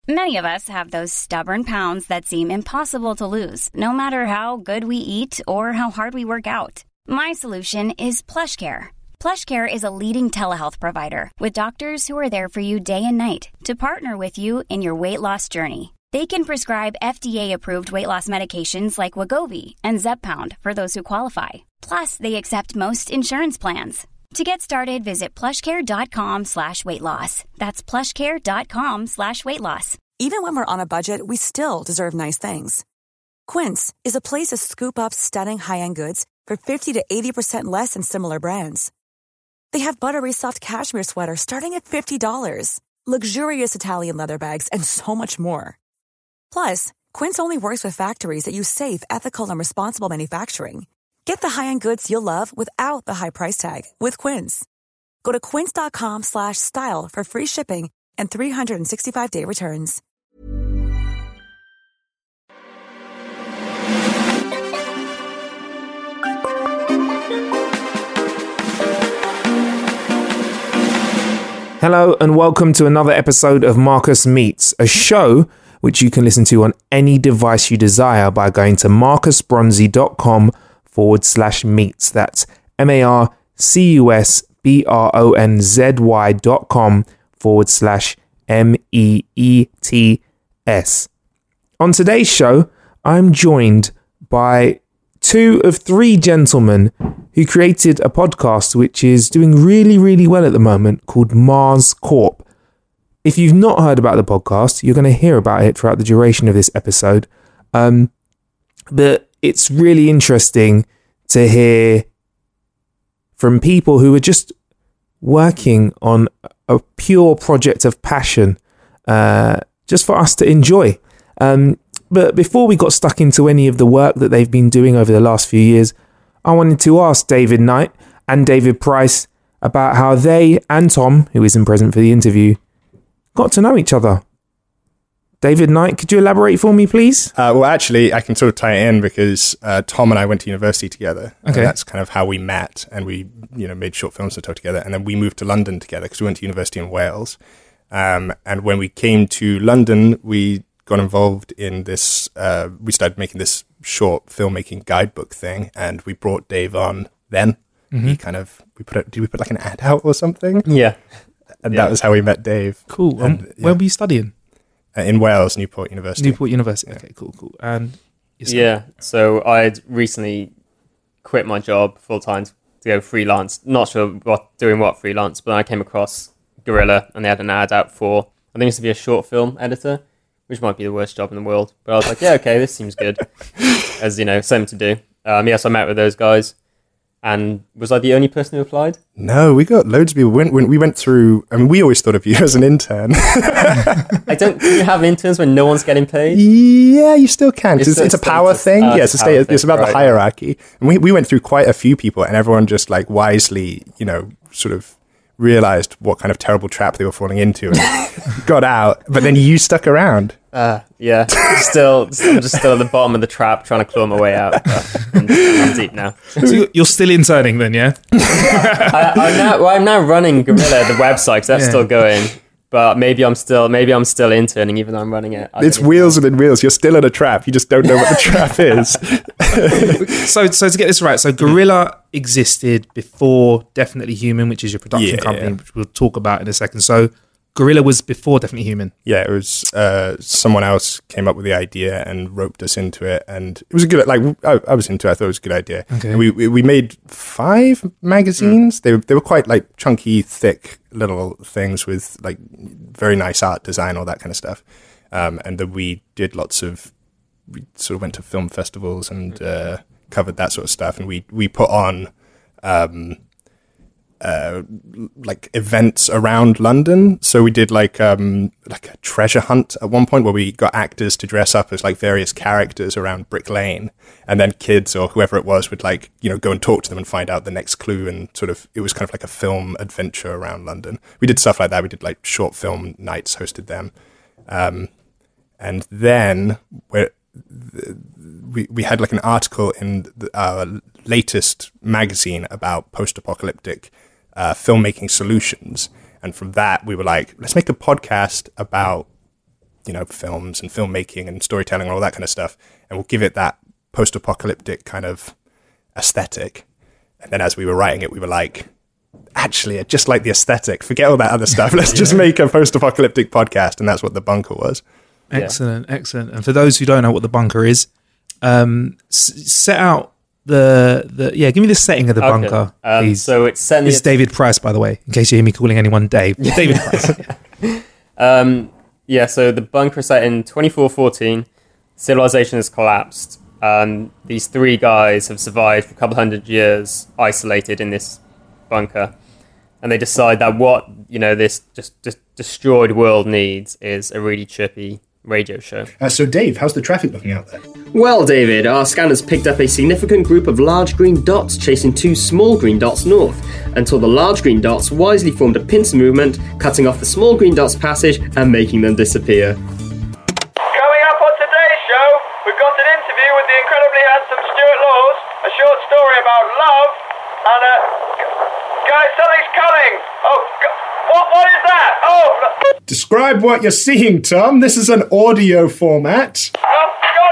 Many of us have those stubborn pounds that seem impossible to lose, no matter how good we eat or how hard we work out. My solution is PlushCare. PlushCare is a leading telehealth provider with doctors who are there for you day and night to partner with you in your weight loss journey. They can prescribe FDA-approved weight loss medications like Wegovy and Zepbound for those who qualify. Plus, they accept most insurance plans. To get started, visit plushcare.com/weightloss. That's plushcare.com/weightloss. Even when we're on a budget, we still deserve nice things. Quince is a place to scoop up stunning high-end goods for 50 to 80% less than similar brands. They have buttery soft cashmere sweaters starting at $50, luxurious Italian leather bags, and so much more. Plus, Quince only works with factories that use safe, ethical, and responsible manufacturing. Get the high-end goods you'll love without the high price tag with Quince. Go to quince.com/style for free shipping and 365-day returns. Hello and welcome to another episode of Marcus Meets, a show which you can listen to on any device you desire by going to marcusbronzy.com/meets. That's marcusbronzy.com/MEETS. On today's show, I'm joined by two of three gentlemen who created a podcast which is doing really, really well at the moment called Mars Corp. If you've not heard about the podcast, you're going to hear about it throughout the duration of this episode. But it's really interesting to hear from people who are just working on a pure project of passion, just for us to enjoy. But before we got stuck into any of the work that they've been doing over the last few years, I wanted to ask David Knight and David Price about how they and Tom, who isn't present for the interview, got to know each other. David Knight, could you elaborate for me, please? Well, actually, I can sort of tie it in because Tom and I went to university together. Okay. And that's kind of how we met, and we, made short films and stuff together. And then we moved to London together because we went to university in Wales. And when we came to London, we got involved in this. We started making this short filmmaking guidebook thing, and we brought Dave on then. Mm-hmm. Did we put like an ad out or something? Yeah. And that was how we met Dave. Cool. Where were you studying? In Wales, Newport University. Okay, cool. And so I'd recently quit my job full-time to go freelance. Not sure doing what freelance, but I came across Gorilla, and they had an ad out for, I think it's to be a short film editor, which might be the worst job in the world. But I was like, yeah, okay, this seems good. As, something to do. So I met with those guys. And was I the only person who applied? No, we got loads of people. When we went through, we always thought of you as an intern. Do you have interns when no one's getting paid? Yeah, you still can. It's a power thing. It's a state. It's about the hierarchy. And we went through quite a few people, and everyone just like wisely, sort of realized what kind of terrible trap they were falling into and got out. But then you stuck around. Yeah. I'm just still at the bottom of the trap trying to claw my way out. I'm deep now. So you're still interning then, yeah? I'm now running Gorilla, the website, so that's still going. But maybe I'm still interning, even though I'm running it. It's wheels within wheels. You're still in a trap. You just don't know what the trap is. So to get this right, so Gorilla existed before Definitely Human, which is your production company, which we'll talk about in a second. So Gorilla was before Definitely Human. Yeah, it was someone else came up with the idea and roped us into it, and it was a good. I was into it. I thought it was a good idea. Okay. And we made 5 magazines. They were quite like chunky, thick little things with like very nice art design, all that kind of stuff. And then we did we sort of went to film festivals and covered that sort of stuff, and we put on. Like events around London. So we did like a treasure hunt at one point where we got actors to dress up as like various characters around Brick Lane, and then kids or whoever it was would like, go and talk to them and find out the next clue, and sort of it was kind of like a film adventure around London. We did stuff like that. We did like short film nights, hosted them. And then we had like an article in our latest magazine about post-apocalyptic filmmaking solutions, and from that we were like, let's make a podcast about films and filmmaking and storytelling and all that kind of stuff, and we'll give it that post-apocalyptic kind of aesthetic. And then as we were writing it, we were like, actually, I just like the aesthetic. Forget all that other stuff. Let's just make a post-apocalyptic podcast, and that's what The Bunker was. Excellent. And for those who don't know what The Bunker is, set out give me the setting of The Bunker, please. So it's set It's David Price, by the way, in case you hear me calling anyone Dave. David Price. So The Bunker is set in 2414. Civilization has collapsed. These three guys have survived for a couple hundred years, isolated in this bunker, and they decide that what this just destroyed world needs is a really chirpy radio show. So Dave, how's the traffic looking out there? Well, David, our scanners picked up a significant group of large green dots chasing two small green dots north, until the large green dots wisely formed a pincer movement, cutting off the small green dots' passage and making them disappear. Coming up on today's show, we've got an interview with the incredibly handsome Stuart Laws, a short story about love, and guys, something's coming! What is that? Describe what you're seeing, Tom. This is an audio format. Oh, God,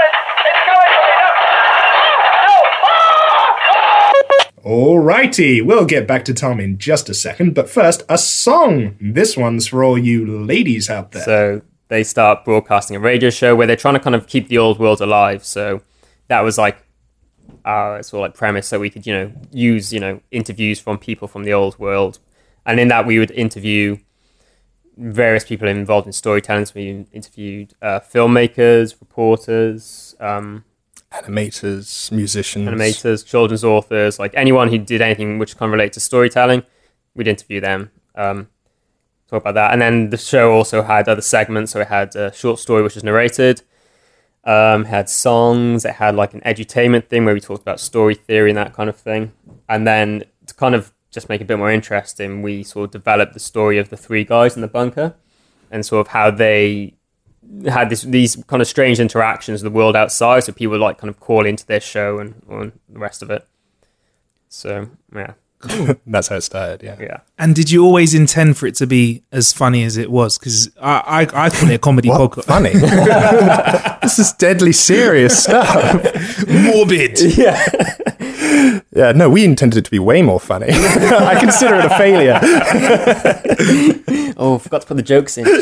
it's coming for me. No! Alrighty, we'll get back to Tom in just a second, but first, a song. This one's for all you ladies out there. So they start broadcasting a radio show where they're trying to kind of keep the old world alive. So that was like our sort of like premise, so we could, use, interviews from people from the old world. And in that, we would interview various people involved in storytelling. So we interviewed filmmakers, reporters, animators, musicians, children's authors, like anyone who did anything which can relate to storytelling. We'd interview them, talk about that. And then the show also had other segments. So it had a short story which was narrated. It had songs. It had like an edutainment thing where we talked about story theory and that kind of thing. And then to kind of just make it a bit more interesting, we sort of developed the story of the three guys in the bunker and sort of how they had these kind of strange interactions with the world outside. So people would like kind of call into their show and the rest of it. So, yeah. Cool. That's how it started, yeah. And did you always intend for it to be as funny as it was? Because I call it a comedy podcast. Funny? This is deadly serious stuff. Morbid. Yeah. Yeah, no, we intended it to be way more funny. I consider it a failure. Oh, forgot to put the jokes in.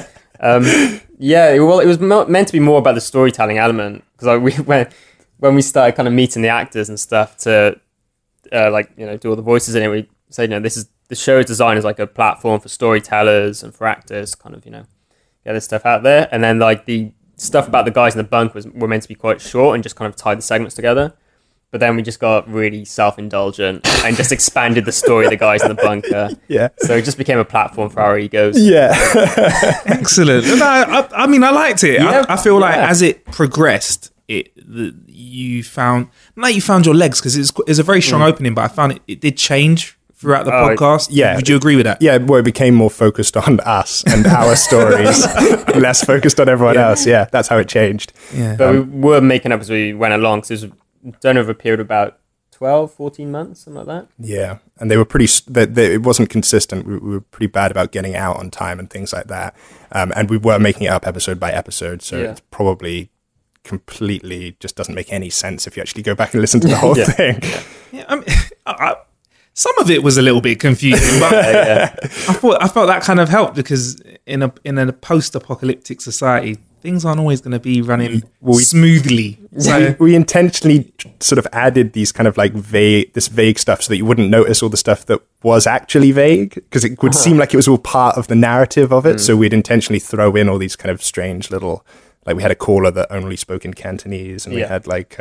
Well, it was meant to be more about the storytelling element, because when we started kind of meeting the actors and stuff to do all the voices in it, we said, the show is designed as like a platform for storytellers and for actors, kind of, get this stuff out there. And then like the stuff about the guys in the bunk were meant to be quite short and just kind of tie the segments together. But then we just got really self-indulgent and just expanded the story of the guys in the bunker. Yeah. So it just became a platform for our egos. Yeah. Excellent. I mean, I liked it. Yeah. I feel like as it progressed, you found your legs, because it's a very strong opening, but I found it did change throughout the podcast. Yeah. Would you agree with that? Yeah, well, it became more focused on us and our stories, less focused on everyone else. Yeah, that's how it changed. Yeah. But we were making up as we went along, because it was done over a period of about 12, 14 months, something like that. Yeah, and they were it wasn't consistent. We were pretty bad about getting out on time and things like that. And we were making it up episode by episode, so it's probably completely just doesn't make any sense if you actually go back and listen to the whole thing. Yeah, I mean, some of it was a little bit confusing, but I felt that kind of helped, because in a post-apocalyptic society, things aren't always going to be running smoothly. So we intentionally sort of added these kind of like vague stuff so that you wouldn't notice all the stuff that was actually vague, because it would seem like it was all part of the narrative of it. So we'd intentionally throw in all these kind of strange little, like we had a caller that only spoke in Cantonese, and we had like,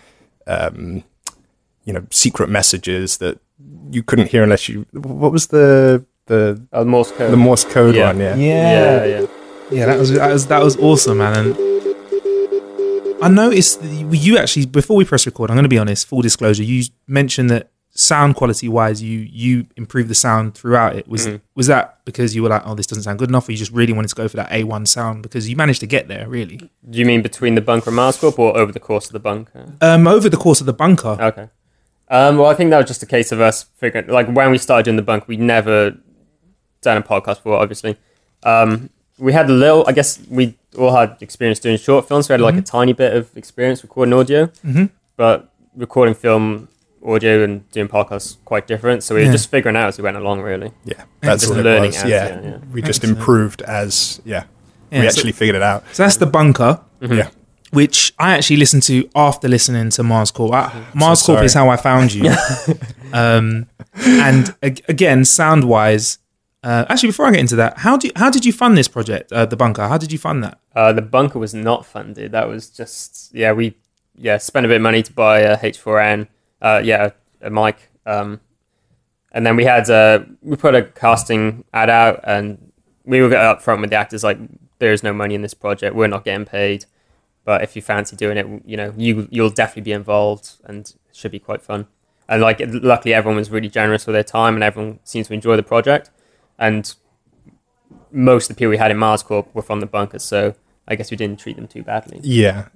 secret messages that you couldn't hear unless you. What was the Morse code? The Morse code one, Yeah, that was awesome, man. And I noticed that you actually, before we press record, I'm going to be honest, full disclosure, you mentioned that sound quality wise, you improved the sound throughout it. Was that because you were like, oh, this doesn't sound good enough, or you just really wanted to go for that A1 sound, because you managed to get there, really? Do you mean between the bunker and Mars Corp, or over the course of the bunker? Over the course of the bunker. Okay. Well, I think that was just a case of us figuring, like when we started doing the bunker, we'd never done a podcast before, obviously. we had a little. I guess we all had experience doing short films. So we had like a tiny bit of experience recording audio, but recording film audio and doing podcasts quite different. So we were just figuring out as we went along, really. Yeah, that's what learning it was. as, We just improved as we actually figured it out. So that's The Bunker. Yeah. Which I actually listened to after listening to Mars Corp. Mars Corp is how I found you. And again, sound-wise, actually, before I get into that, how did you fund this project, The Bunker? How did you fund that? The Bunker was not funded. That was just, we spent a bit of money to buy a H4n, a mic. And then we put a casting ad out, and we were up front with the actors, like, there's no money in this project. We're not getting paid. But if you fancy doing it, you'll definitely be involved, and it should be quite fun. And like, luckily, everyone was really generous with their time, and everyone seemed to enjoy the project. And most of the people we had in Mars Corp were from The Bunker, so I guess we didn't treat them too badly. Yeah.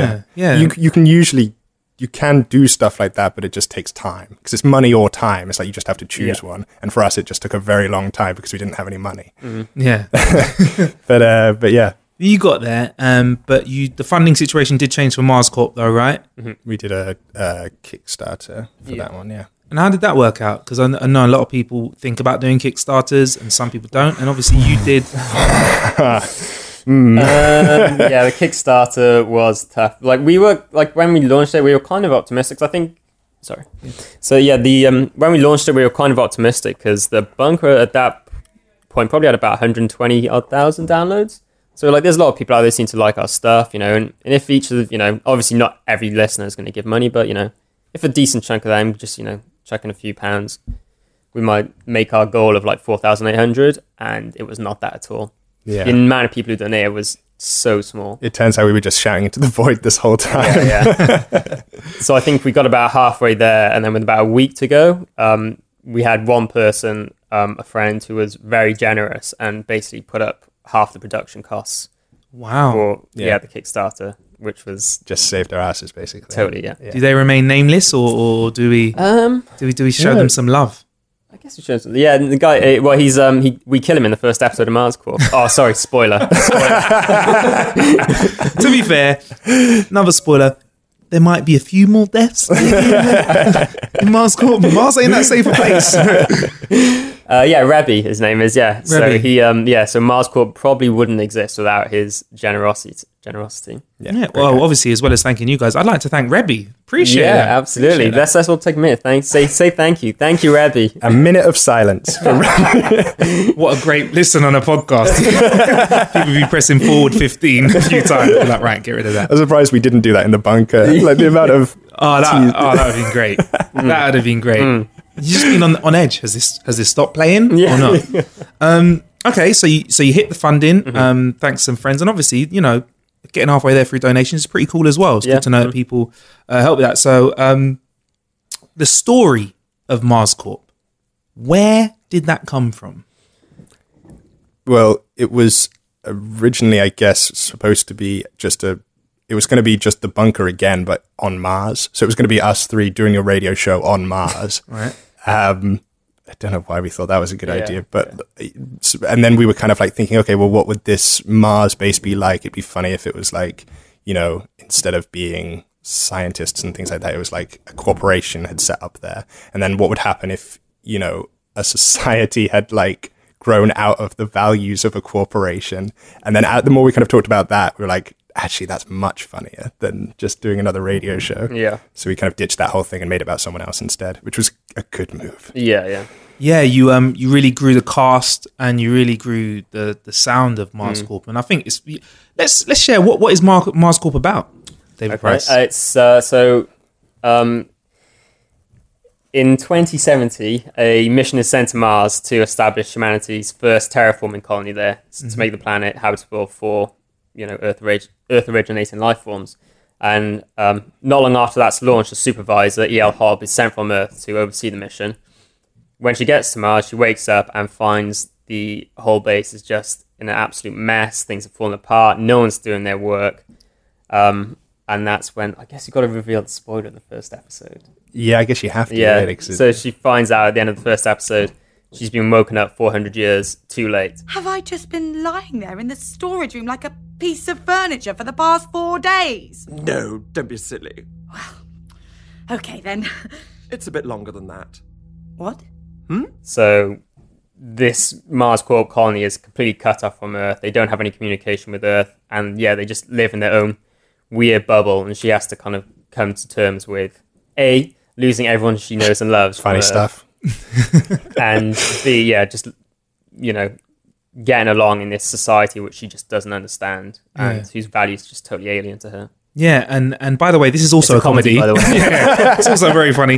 You can do stuff like that, but it just takes time because it's money or time. It's like you just have to choose one. And for us, it just took a very long time because we didn't have any money. Yeah. But yeah. You got there, but the funding situation did change for Mars Corp, though, right? We did a Kickstarter for that one, yeah. And how did that work out? Because I know a lot of people think about doing Kickstarters, and some people don't. And obviously, you did. The Kickstarter was tough. Like, we were when we launched it, we were kind of optimistic. When we launched it, we were kind of optimistic because The Bunker at that point probably had about 120,000 downloads. So, like, there's a lot of people out there who seem to like our stuff, and if each of the, obviously not every listener is going to give money, but, if a decent chunk of them just, chucking a few pounds, we might make our goal of, like, 4,800, and it was not that at all. Yeah. The amount of people who donated was so small. It turns out we were just shouting into the void this whole time. Yeah. So I think we got about halfway there, and then with about a week to go, we had one person, a friend, who was very generous and basically put up half the production costs. Wow. For the Kickstarter, which was just saved our asses basically. Totally, yeah. Do they remain nameless, or do we show them some love? I guess we should. Yeah, the guy. Well, we kill him in the first episode of Mars Corp. Oh, sorry, spoiler. To be fair, another spoiler. There might be a few more deaths in Mars Corp. Mars ain't that safe a place. Rebby, his name is, yeah. Rebby. So so Mars Corp probably wouldn't exist without his generosity. Yeah. Well, obviously, as well as thanking you guys, I'd like to thank Rebby. Appreciate it. Yeah, absolutely. Let's all take a minute. Say thank you. Thank you, Rebby. A minute of silence for Rebby. What a great listen on a podcast. People be pressing forward 15 a few times. Be like, right, get rid of that. I'm surprised we didn't do that in The Bunker. Like the amount of that would have been great. That would have been great. You've just been on edge. Has this stopped playing or not? Okay, so you hit the funding. Thanks to some friends, and obviously, getting halfway there through donations is pretty cool as well. It's good to know that people help with that. So, the story of Mars Corp, where did that come from? Well, it was originally, I guess, supposed to be it was going to be just The Bunker again, but on Mars. So it was going to be us three doing a radio show on Mars. Right. I don't know why we thought that was a good idea, and then we were kind of like thinking, okay, well, what would this Mars base be like? It'd be funny if it was like, instead of being scientists and things like that, it was like a corporation had set up there. And then what would happen if, a society had like grown out of the values of a corporation? And then the more we kind of talked about that, we were like, actually, that's much funnier than just doing another radio show. Yeah. So we kind of ditched that whole thing and made it about someone else instead, which was a good move. Yeah. Yeah, you really grew the cast and you really grew the sound of Mars Corp. And I think let's share what is Mars Corp about, David Price. It's in 2070, a mission is sent to Mars to establish humanity's first terraforming colony there to make the planet habitable for Earth originating life forms. And not long after that's launched, a supervisor, E.L. Hobb, is sent from Earth to oversee the mission. When she gets to Mars, she wakes up and finds the whole base is just in an absolute mess. Things have fallen apart. No one's doing their work. And that's when, I guess you've got to reveal the spoiler in the first episode. Yeah, I guess you have to. Yeah, so she finds out at the end of the first episode she's been woken up 400 years too late. Have I just been lying there in the storage room like a piece of furniture for the past 4 days? No, don't be silly. Well, okay then. It's a bit longer than that. What? So this Mars Corp colony is completely cut off from Earth. They don't have any communication with Earth. And yeah, they just live in their own weird bubble. And she has to kind of come to terms with A, losing everyone she knows and loves. Funny stuff. And B, yeah, just, you know, getting along in this society which she just doesn't understand and whose values are just totally alien to her. Yeah, and by the way, this is also a comedy. by the way. Yeah, it's also very funny.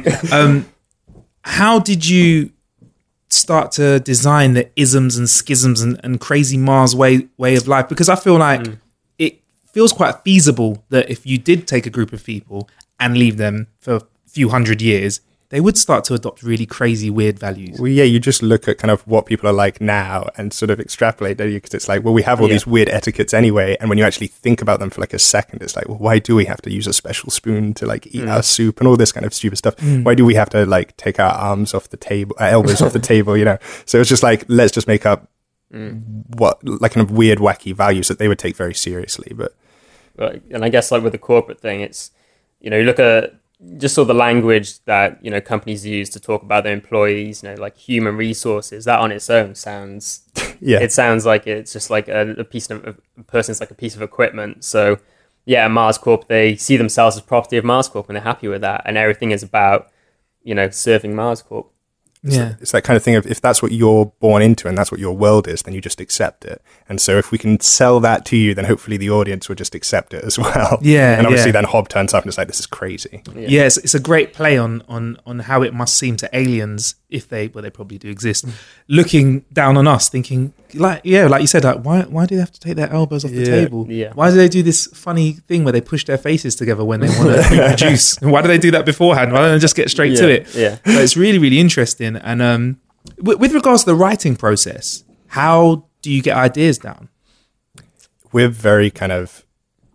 How did you start to design the isms and schisms and crazy Mars way of life? Because I feel like it feels quite feasible that if you did take a group of people and leave them for a few hundred years, they would start to adopt really crazy, weird values. Well, yeah, you just look at kind of what people are like now and sort of extrapolate, don't you? Because it's like, well, we have all these weird etiquettes anyway. And when you actually think about them for like a second, it's like, well, why do we have to use a special spoon to like eat our soup and all this kind of stupid stuff? Why do we have to like take our arms off the table, our elbows off the table, you know? So it's just like, let's just make up what like kind of weird, wacky values that they would take very seriously. But right. And I guess like with the corporate thing, it's, you know, you look at just sort of the language that, you know, companies use to talk about their employees, you know, like human resources, that on its own sounds, it sounds like it's just like a piece of, a person's like a piece of equipment. So yeah, Mars Corp, they see themselves as property of Mars Corp and they're happy with that. And everything is about, you know, serving Mars Corp. It's that kind of thing of if that's what you're born into and that's what your world is, then you just accept it. And so if we can sell that to you, then hopefully the audience will just accept it as well. Yeah. And obviously then Hob turns up and it's like, this is crazy. Yeah, it's a great play on how it must seem to aliens, if they probably do exist, looking down on us, thinking, like you said, like, why do they have to take their elbows off the table? Yeah. Why do they do this funny thing where they push their faces together when they want to reproduce? Why do they do that beforehand? Why don't they just get straight to it? Yeah. So it's really, really interesting. And with regards to the writing process, how do you get ideas down? We're very kind of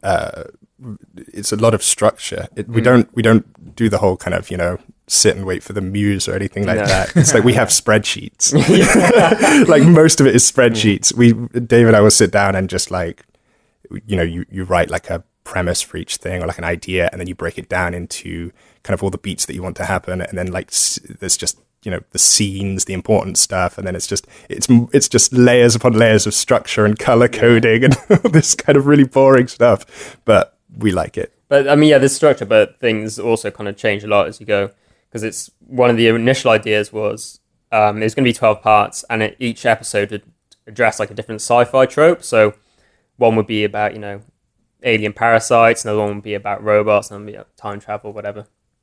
it's a lot of structure. We don't do the whole kind of, you know, sit and wait for the muse or anything like that. It's like we have spreadsheets. Like most of it is spreadsheets. Dave and I will sit down and just like, you know, you write like a premise for each thing or like an idea, and then you break it down into kind of all the beats that you want to happen, and then like there's just, you know, the scenes, the important stuff, and then it's just layers upon layers of structure and color coding and all this kind of really boring stuff, but we like it. But I mean, yeah, there's structure, but things also kind of change a lot as you go, because it's one of the initial ideas was there's going to be 12 parts, and each episode would address like a different sci-fi trope. So one would be about, you know, alien parasites, another one would be about robots, and another would be time travel, whatever.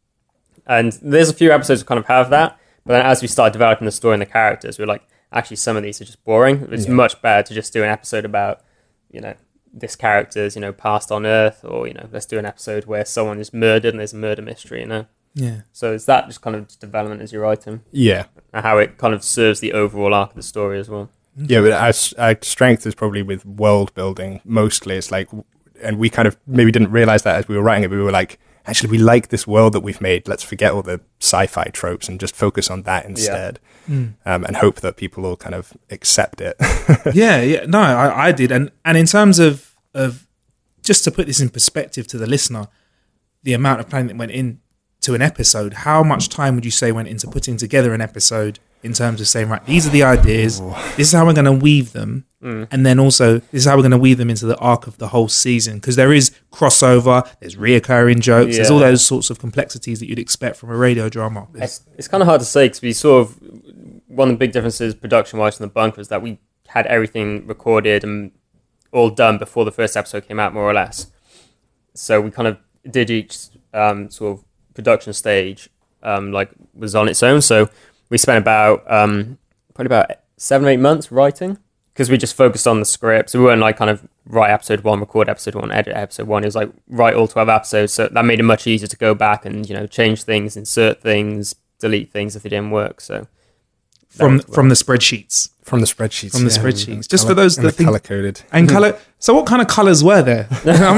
And there's a few episodes that kind of have that, but then as we started developing the story and the characters, we were like, actually, some of these are just boring. It's much better to just do an episode about, you know, this character's, you know, past on Earth, or, you know, let's do an episode where someone is murdered and there's a murder mystery, you know? Yeah. So it's that just kind of development as you're writing. Yeah. And how it kind of serves the overall arc of the story as well. Yeah, but our strength is probably with world building mostly. It's like, and we kind of maybe didn't realize that as we were writing it, but we were like, actually, we like this world that we've made. Let's forget all the sci-fi tropes and just focus on that instead, and hope that people will kind of accept it. Yeah. No, I did. And in terms of just to put this in perspective to the listener, the amount of planning that went into an episode, how much time would you say went into putting together an episode in terms of saying, right, these are the ideas, this is how we're going to weave them, and then also this is how we're going to weave them into the arc of the whole season, because there is crossover, there's reoccurring jokes, there's all those sorts of complexities that you'd expect from a radio drama. It's kind of hard to say, because we sort of, one of the big differences production-wise from The Bunk was that we had everything recorded and all done before the first episode came out, more or less. So we kind of did each sort of production stage like was on its own. So we spent about probably about 7 or 8 months writing, because we just focused on the script. So we weren't like kind of write episode 1, record episode 1, edit episode 1. It was like write all 12 episodes. So that made it much easier to go back and, you know, change things, insert things, delete things if they didn't work. So from the spreadsheets. From the spreadsheets. Just for those that think color coded and color. So what kind of colors were there?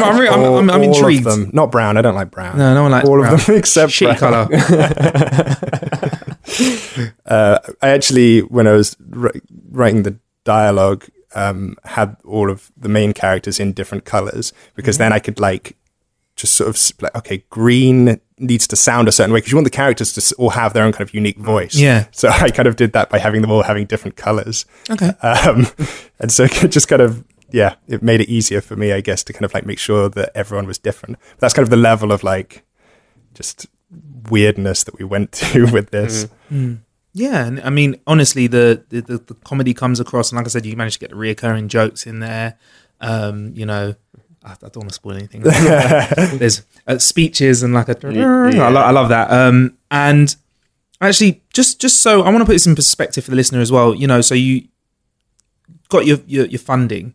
I'm intrigued. All of them. Not brown. I don't like brown. No one likes all brown. of them except shitty brown. color. I actually, when I was writing the dialogue, had all of the main characters in different colors, because then I could like just sort of like, okay, green needs to sound a certain way because you want the characters to all have their own kind of unique voice. Yeah. So I kind of did that by having them all having different colors. Okay. And so it just kind of, yeah, it made it easier for me, I guess, to kind of like make sure that everyone was different. But that's kind of the level of like just weirdness that we went to with this. Yeah, and I mean, honestly, the comedy comes across, and like I said, you managed to get the reoccurring jokes in there. You know, I don't want to spoil anything. There's speeches and like I love that. And actually, just so I want to put this in perspective for the listener as well. You know, so you got your funding,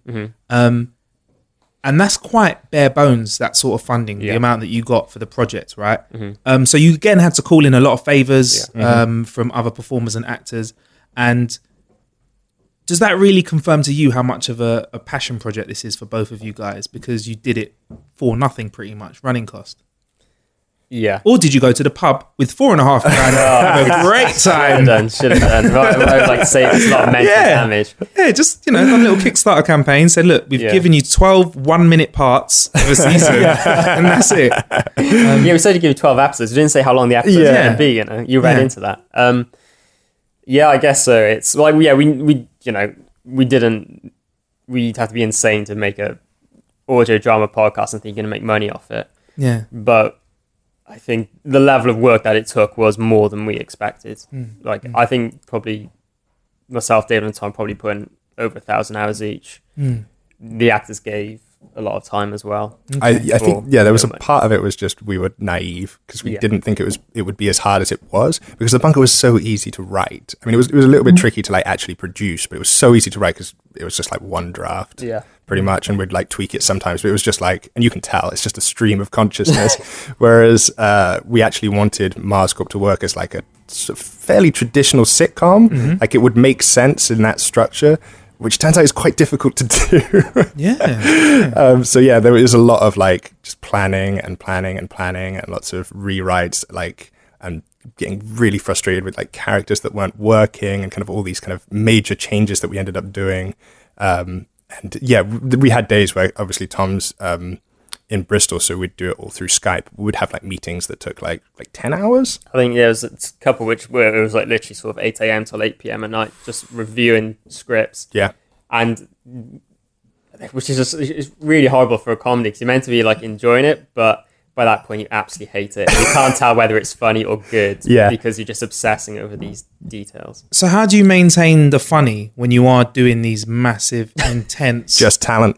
and that's quite bare bones, that sort of funding, the amount that you got for the project, right? So you again had to call in a lot of favors from other performers and actors. And does that really confirm to you how much of a passion project this is for both of you guys? Because you did it for nothing, pretty much, running cost. Yeah. Or did you go to the pub with $4.5 grand? Have a great time. Should have done. Right, I would like to say it's a lot of mental damage. Yeah, just, you know, done a little Kickstarter campaign. Said, look, we've given you 12 1-minute parts of a season, and that's it. We said to give you 12 episodes. We didn't say how long the episodes were going to be. You know, you read into that. Yeah, I guess so. It's like, we you know, we'd have to be insane to make a audio drama podcast and think you're going to make money off it. Yeah, but I think the level of work that it took was more than we expected. I think probably myself, David, and Tom probably put in over 1,000 hours each. The actors gave a lot of time as well. I think there was a part of it was just we were naive because we didn't think it would be as hard as it was, because The Bunker was so easy to write. I mean, it was a little bit tricky to like actually produce, but it was so easy to write because it was just like one draft. Pretty much, and we'd like tweak it sometimes, but it was just like, and you can tell it's just a stream of consciousness. Whereas we actually wanted Mars Corp to work as like a sort of fairly traditional sitcom, like it would make sense in that structure, which turns out is quite difficult to do. So yeah, there was a lot of like just planning and lots of rewrites, like, and getting really frustrated with like characters that weren't working and kind of all these kind of major changes that we ended up doing. And yeah, we had days where obviously Tom's in Bristol, so we'd do it all through Skype. We would have like meetings that took like 10 hours. I think there was a couple where it was like literally sort of 8 a.m. till 8 p.m. at night, just reviewing scripts. Yeah. And which is just, it's really horrible for a comedy because you're meant to be like enjoying it, but by that point you absolutely hate it. You can't tell whether it's funny or good because you're just obsessing over these details. So how do you maintain the funny when you are doing these massive, intense... Just talent.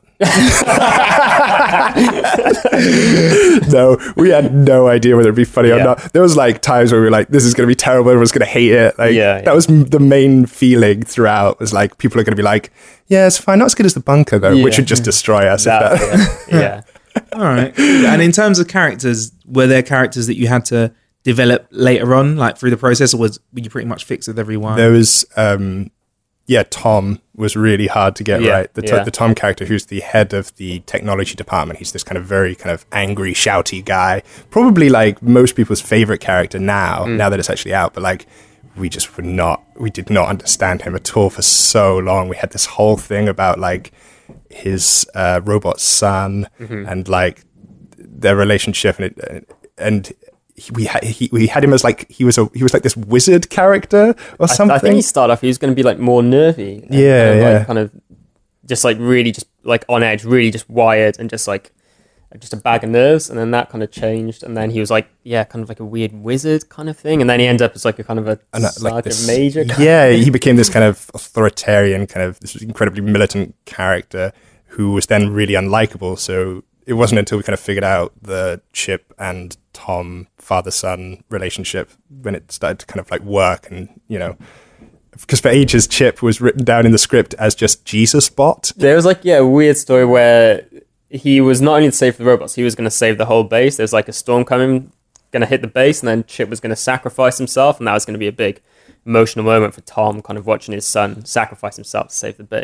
No, we had no idea whether it'd be funny or not. There was like times where we were like, this is going to be terrible, everyone's going to hate it. Like that was the main feeling throughout, was like, people are going to be like, yeah, it's fine, not as good as The Bunker though, which would just destroy us. All right. And in terms of characters, were there characters that you had to develop later on, like through the process, or were you pretty much fixed with everyone? There was, Tom was really hard to get right. The Tom character, who's the head of the technology department, he's this kind of very kind of angry, shouty guy. Probably like most people's favorite character now that it's actually out. But like, we did not understand him at all for so long. We had this whole thing about like his robot son and like their relationship, and we had him as like he was like this wizard character or something. I think he started off, he was going to be like more nervy, kind of just like really just like on edge, really just wired and just like just a bag of nerves, and then that kind of changed, and then he was like kind of like a weird wizard kind of thing, and then he ended up as like a kind of a sergeant major. He became this kind of authoritarian, kind of this incredibly militant character who was then really unlikable. So it wasn't until we kind of figured out the Chip and Tom father-son relationship when it started to kind of like work, and you know, because for ages Chip was written down in the script as just Jesus bot. There was like a weird story where he was not only to save the robots, he was going to save the whole base. There's like a storm coming, going to hit the base, and then Chip was going to sacrifice himself, and that was going to be a big emotional moment for Tom, kind of watching his son sacrifice himself to save the base.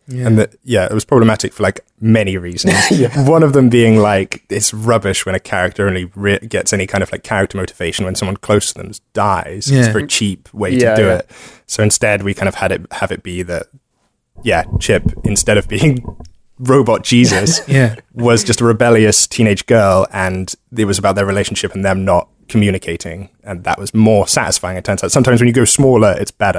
And it was problematic for like many reasons. One of them being like, it's rubbish when a character only gets any kind of like character motivation when someone close to them dies. It's a very cheap way to do it. So instead we kind of have it be that, Chip, instead of being robot Jesus, was just a rebellious teenage girl, and it was about their relationship and them not communicating, and that was more satisfying, it turns out. Sometimes when you go smaller, it's better.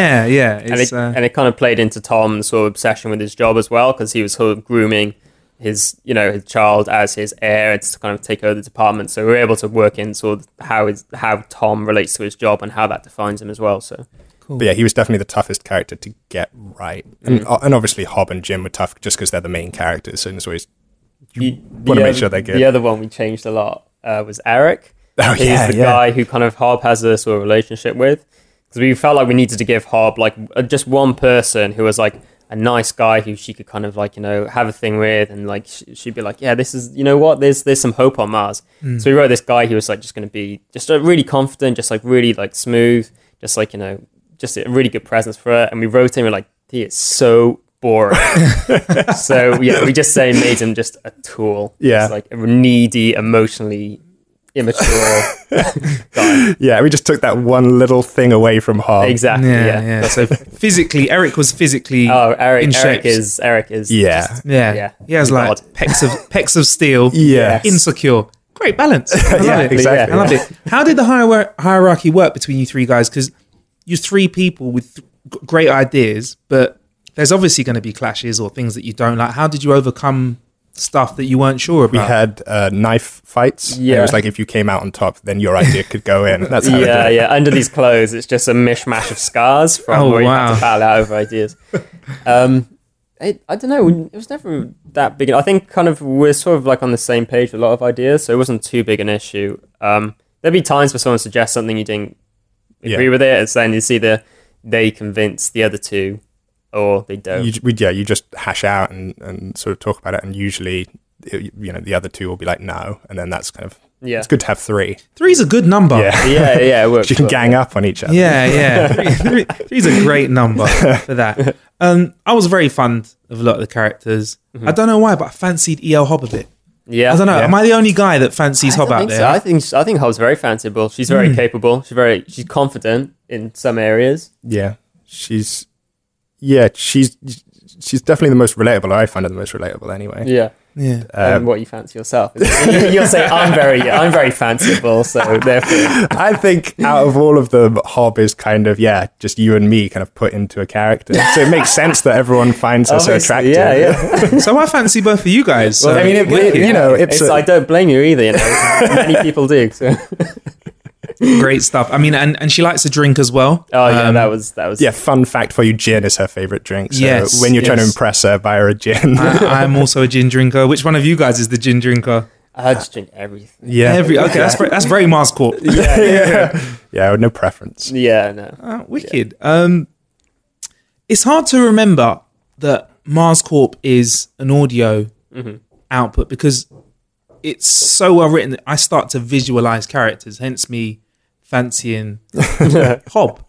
And it kind of played into Tom's sort of obsession with his job as well, because he was sort of grooming his child as his heir to kind of take over the department. So we were able to work in sort of how Tom relates to his job and how that defines him as well. So cool. But he was definitely the toughest character to get right. And obviously Hob and Jim were tough just because they're the main characters, so it's always you want to make sure they're good. The other one we changed a lot was Eric. He's the guy who kind of Hob has a sort of relationship with, because we felt like we needed to give Hob like just one person who was like a nice guy who she could kind of like have a thing with, and like she'd be like, this is there's some hope on Mars. So we wrote this guy who was like just going to be just really confident, just like really like smooth, just like just a really good presence for her. And we wrote him, and like, he is so boring. So we just made him just a tool. Just like a needy, emotionally immature guy. We just took that one little thing away from Hob. Exactly. So physically, Eric was physically Eric in shape. Eric is He has like pecs of steel. Insecure. Great balance. I love it. Exactly. I love it. How did the hierarchy work between you three guys? Because you're three people with great ideas, but there's obviously going to be clashes or things that you don't like. How did you overcome stuff that you weren't sure about? We had knife fights. It was like if you came out on top, then your idea could go in. That's how Under these clothes, it's just a mishmash of scars from where you have to battle out over ideas. I don't know. It was never that big. I think kind of we're sort of like on the same page with a lot of ideas, so it wasn't too big an issue. There'd be times where someone suggests something you didn't agree with it, and then it's either they convince the other two or they don't. You just hash out and sort of talk about it, and usually, the other two will be like, no, and then that's kind of, it's good to have three. Three's a good number. It works. You can gang up on each other. Three's a great number for that. I was very fond of a lot of the characters. I don't know why, but I fancied E.L. Hob a bit. I don't know. Am I the only guy that fancies Hob out there? So. I think Hob's very fanciable. She's very capable. She's confident in some areas. She's definitely the most relatable. I find her the most relatable anyway. What you fancy yourself? You'll say I'm very fanciful, so therefore I think out of all of them, Hob is kind of just you and me kind of put into a character. So it makes sense that everyone finds her so attractive. So I fancy both of you guys. Well, I mean, I don't blame you either. Many people do. So. Great stuff. I mean, and she likes to drink as well. That was. Fun fact for you: gin is her favorite drink. So when you're trying to impress her, buy her a gin. I'm also a gin drinker. Which one of you guys is the gin drinker? I just drink everything. That's very Mars Corp. No preference. No. Wicked. It's hard to remember that Mars Corp is an audio output because it's so well written that I start to visualize characters, hence me fancying Hob.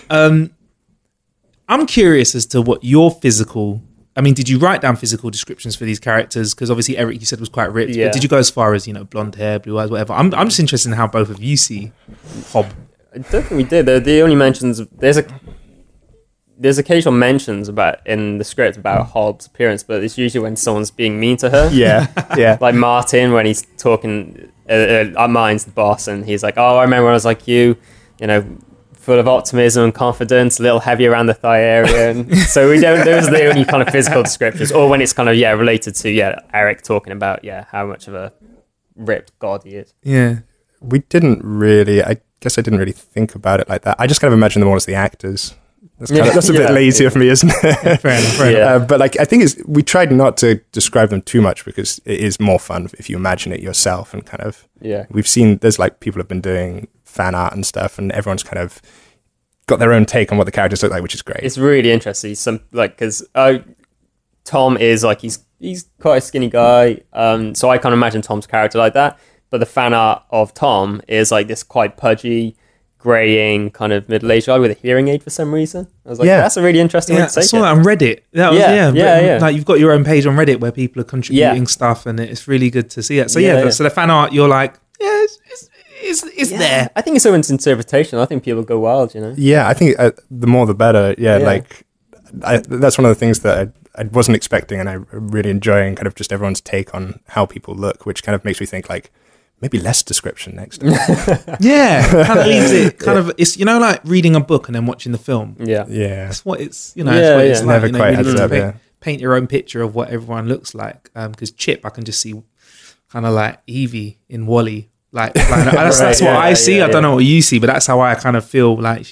I'm curious as to what your physical... I mean, did you write down physical descriptions for these characters? Because obviously Eric, you said, was quite ripped. But did you go as far as, blonde hair, blue eyes, whatever? I'm just interested in how both of you see Hob. I don't think we did. The only mentions... There's occasional mentions in the script about Hob's appearance, but it's usually when someone's being mean to her. Like Martin, when he's talking... Martin's the boss, and he's like, I remember when I was like you, full of optimism and confidence, a little heavy around the thigh area. And so those are the only kind of physical descriptions, or when it's kind of related to Eric talking about how much of a ripped god he is. We didn't really. I guess I didn't really think about it like that. I just kind of imagine them all as the actors. That's a bit lazy of me, isn't it? Fair enough. But I think we tried not to describe them too much because it is more fun if you imagine it yourself and kind of. We've seen there's people have been doing fan art and stuff, and everyone's kind of got their own take on what the characters look like, which is great. It's really interesting. Because Tom is he's quite a skinny guy, so I can't imagine Tom's character like that. But the fan art of Tom is like this quite pudgy, greying kind of middle-aged guy with a hearing aid for some reason. I was like, Yeah. that's a really interesting way to I take saw it. that on Reddit. That was, Yeah. Like you've got your own page on Reddit where people are contributing stuff, and it's really good to see it. So so the fan art, you're like, it's there. I think it's someone's interpretation. I think people go wild, you know? Yeah, I think the more the better. Yeah, like that's one of the things that I wasn't expecting, and I'm really enjoying kind of just everyone's take on how people look, which kind of makes me think like maybe less description next time. Kind of leaves it kind of, it's, like reading a book and then watching the film. Yeah. That's what it's, it's what it's like. Never quite adds up, paint your own picture of what everyone looks like. Because Chip, I can just see kind of like Evie in WALL-E. That's what I see. I don't know what you see, but that's how I kind of feel like,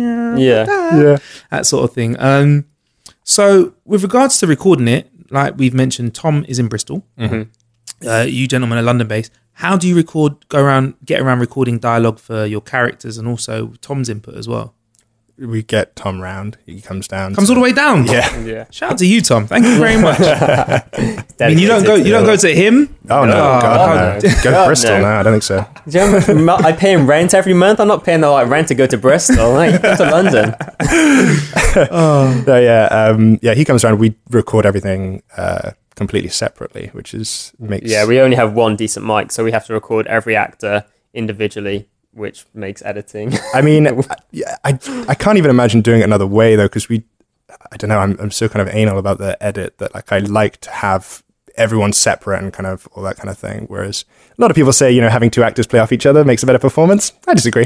that sort of thing. So with regards to recording it, like we've mentioned, Tom is in Bristol. You gentlemen are London based. How do you get around recording dialogue for your characters and also Tom's input as well? We get Tom round. He comes down. All the way down. Yeah. Shout out to you, Tom. Thank you very much. I mean, you don't go to him. Oh no, God, no. Go to Bristol. No, I don't think so. Do you know how much I pay him rent every month? I'm not paying the rent to go to Bristol. Like, go to London. So he comes around. We record everything completely separately, which makes. Yeah, we only have one decent mic, so we have to record every actor individually, which makes editing. I mean, I can't even imagine doing it another way though, because I don't know. I'm so kind of anal about the edit that like I like to have everyone separate and kind of all that kind of thing. Whereas a lot of people say, having two actors play off each other makes a better performance. I disagree.